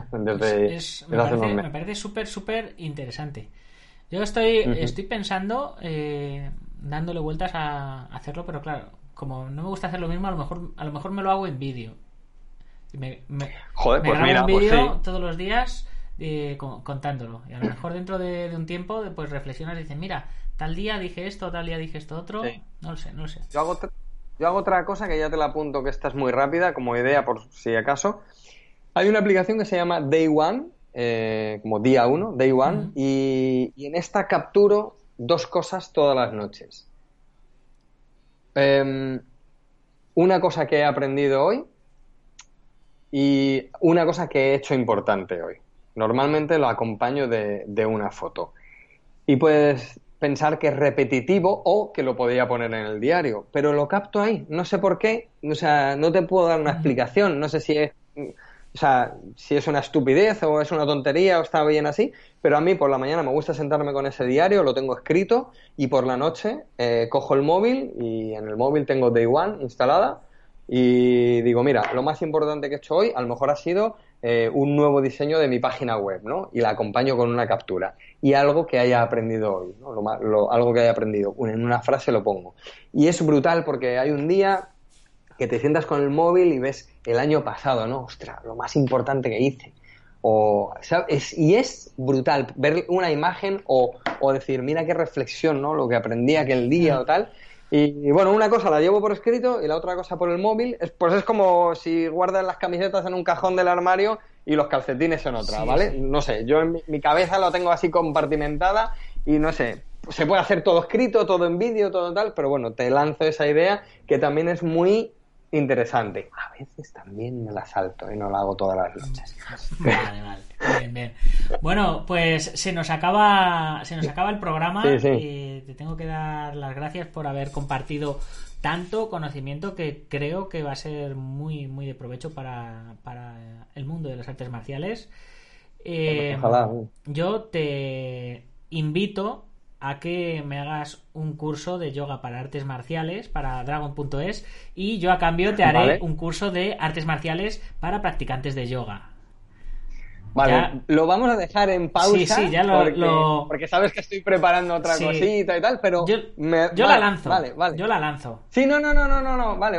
Me parece súper interesante. Yo estoy pensando, dándole vueltas a hacerlo, pero claro, como no me gusta hacer lo mismo, a lo mejor me lo hago en vídeo. Joder, pues mira, un vídeo pues sí, todos los días contándolo. Y a lo mejor dentro de un tiempo, pues reflexionas y dices, mira, tal día dije esto, tal día dije esto otro. Sí. No lo sé. Yo hago otra cosa que ya te la apunto, que esta es muy rápida, como idea por si acaso. Hay una aplicación que se llama Day One, como día 1, Day One, y en esta capturo 2 cosas todas las noches. Una cosa que he aprendido hoy y una cosa que he hecho importante hoy. Normalmente lo acompaño de una foto. Y puedes pensar que es repetitivo o que lo podría poner en el diario, pero lo capto ahí. No sé por qué, o sea, no te puedo dar una explicación. No sé si es una estupidez o es una tontería o está bien así, pero a mí por la mañana me gusta sentarme con ese diario, lo tengo escrito, y por la noche cojo el móvil y en el móvil tengo Day One instalada y digo, mira, lo más importante que he hecho hoy a lo mejor ha sido un nuevo diseño de mi página web, ¿no? Y la acompaño con una captura y algo que haya aprendido hoy, ¿no? Algo que haya aprendido, en una frase lo pongo. Y es brutal porque hay un día que te sientas con el móvil y ves el año pasado, ¿no? Ostras, lo más importante que hice. Y es brutal ver una imagen o decir, mira qué reflexión, ¿no? Lo que aprendí aquel día o tal. Y bueno, una cosa la llevo por escrito y la otra cosa por el móvil. Pues es como si guardas las camisetas en un cajón del armario y los calcetines en otra, Sí, ¿vale? sí. No sé, yo en mi cabeza lo tengo así compartimentada y no sé, se puede hacer todo escrito, todo en vídeo, todo tal, pero bueno, te lanzo esa idea que también es muy interesante. A veces también me la salto y no la hago todas las noches. Vale. Bien. Bueno, pues se nos acaba el programa. Sí. Y te tengo que dar las gracias por haber compartido tanto conocimiento que creo que va a ser muy, muy de provecho para el mundo de las artes marciales. Ojalá. Yo te invito a que me hagas un curso de yoga para artes marciales para Dragon.es y yo a cambio te haré un curso de artes marciales para practicantes de yoga. Vale, Ya... lo vamos a dejar en pausa. Sí, ya porque sabes que estoy preparando otra cosita y tal, pero... Yo la lanzo. Vale. Yo la lanzo. Sí, no.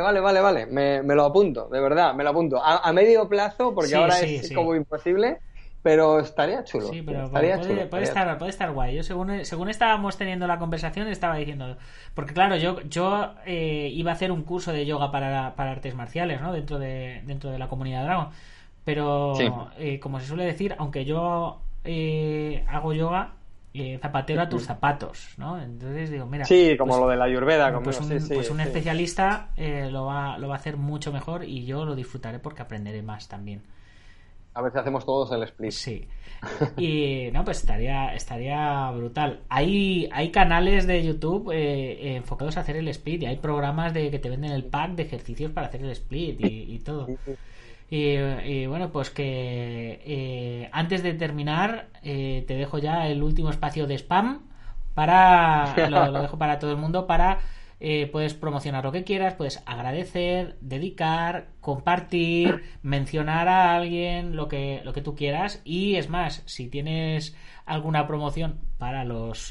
Vale. Me lo apunto, de verdad, me lo apunto. A medio plazo, porque ahora es como imposible. pero estaría chulo. Sí, pero estaría puede chulo. puede estar guay. Yo según estábamos teniendo la conversación estaba diciendo, porque claro, yo iba a hacer un curso de yoga para artes marciales, ¿no? Dentro de la comunidad Dragon. Pero Sí. como se suele decir, aunque yo hago yoga, zapatero a tus zapatos, ¿no? Entonces digo, mira, Sí, como pues, lo de la Ayurveda. Como pues un, sí, pues un sí. especialista lo va a hacer mucho mejor y yo lo disfrutaré porque aprenderé más también. A ver si hacemos todos el split. Sí. Y no, pues estaría brutal. Hay canales de YouTube enfocados a hacer el split y hay programas que te venden el pack de ejercicios para hacer el split y todo. Y bueno, pues que antes de terminar te dejo ya el último espacio de spam lo dejo para todo el mundo para puedes promocionar lo que quieras, puedes agradecer, dedicar, compartir, mencionar a alguien, lo que tú quieras. Y es más, si tienes alguna promoción para los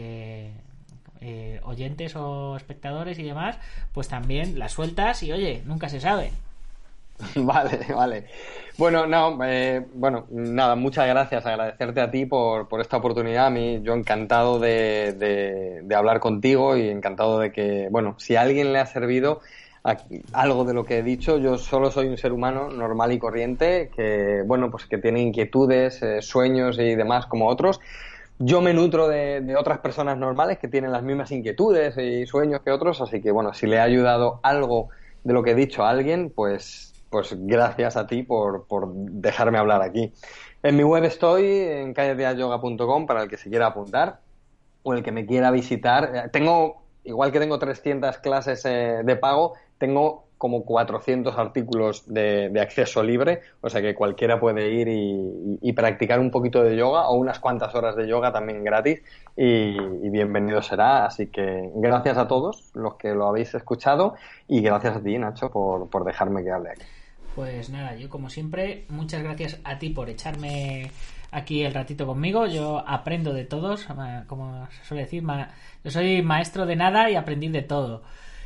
oyentes o espectadores y demás, pues también la sueltas y oye, nunca se sabe. Vale. Bueno, nada, muchas gracias. Agradecerte a ti por esta oportunidad. A mí, yo encantado de hablar contigo y encantado de que, bueno, si a alguien le ha servido algo de lo que he dicho, yo solo soy un ser humano normal y corriente que, bueno, pues que tiene inquietudes, sueños y demás como otros. Yo me nutro de otras personas normales que tienen las mismas inquietudes y sueños que otros, así que, bueno, si le ha ayudado algo de lo que he dicho a alguien, pues gracias a ti por dejarme hablar aquí. En mi web estoy, en callateayoga.com, para el que se quiera apuntar o el que me quiera visitar. Igual que tengo 300 clases de pago, tengo como 400 artículos de acceso libre, o sea que cualquiera puede ir y practicar un poquito de yoga o unas cuantas horas de yoga también gratis y bienvenido será. Así que gracias a todos los que lo habéis escuchado y gracias a ti, Nacho, por dejarme que hable aquí. Pues nada, yo como siempre, muchas gracias a ti por echarme aquí el ratito conmigo. Yo aprendo de todos, como se suele decir, yo soy maestro de nada y aprendí de todo.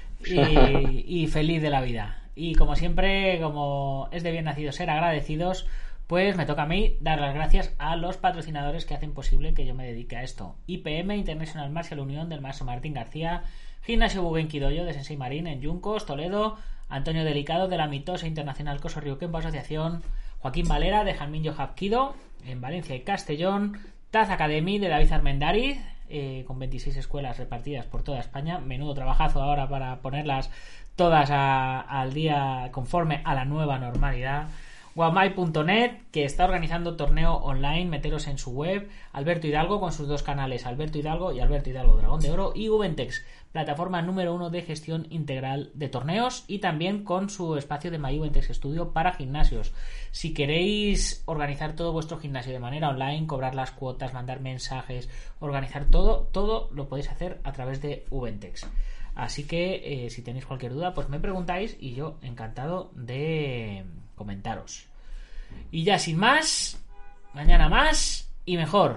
Y feliz de la vida. Y como siempre, como es de bien nacido ser agradecidos, pues me toca a mí dar las gracias a los patrocinadores que hacen posible que yo me dedique a esto. IPM, International Martial Union, del maestro Martín García, Gimnasio Bugenki Dojo de Sensei Marín en Yuncos, Toledo, Antonio Delicado de la mitosa Internacional Coso Ryukenpo Asociación, Joaquín Valera de Jarminho Hapkido en Valencia y Castellón, Taz Academy de David Armendariz, con 26 escuelas repartidas por toda España. Menudo trabajazo ahora para ponerlas todas al día conforme a la nueva normalidad. Guamai.net, que está organizando torneo online, meteros en su web. Alberto Hidalgo con sus dos canales, Alberto Hidalgo y Alberto Hidalgo Dragón de Oro. Y Ubentex, plataforma número 1 de gestión integral de torneos, y también con su espacio de My Ubentex Studio para gimnasios. Si queréis organizar todo vuestro gimnasio de manera online, cobrar las cuotas, mandar mensajes, organizar todo lo podéis hacer a través de Ubentex. Así que si tenéis cualquier duda, pues me preguntáis y yo encantado de comentaros. Y ya sin más, mañana más y mejor.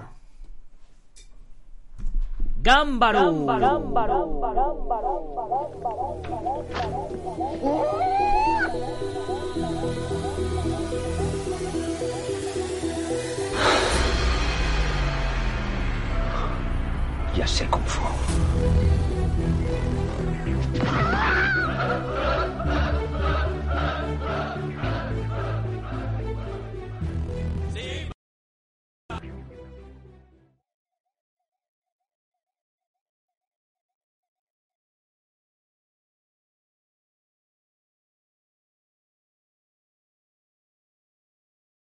¡Gámbaro! Ya sé Kung Fu.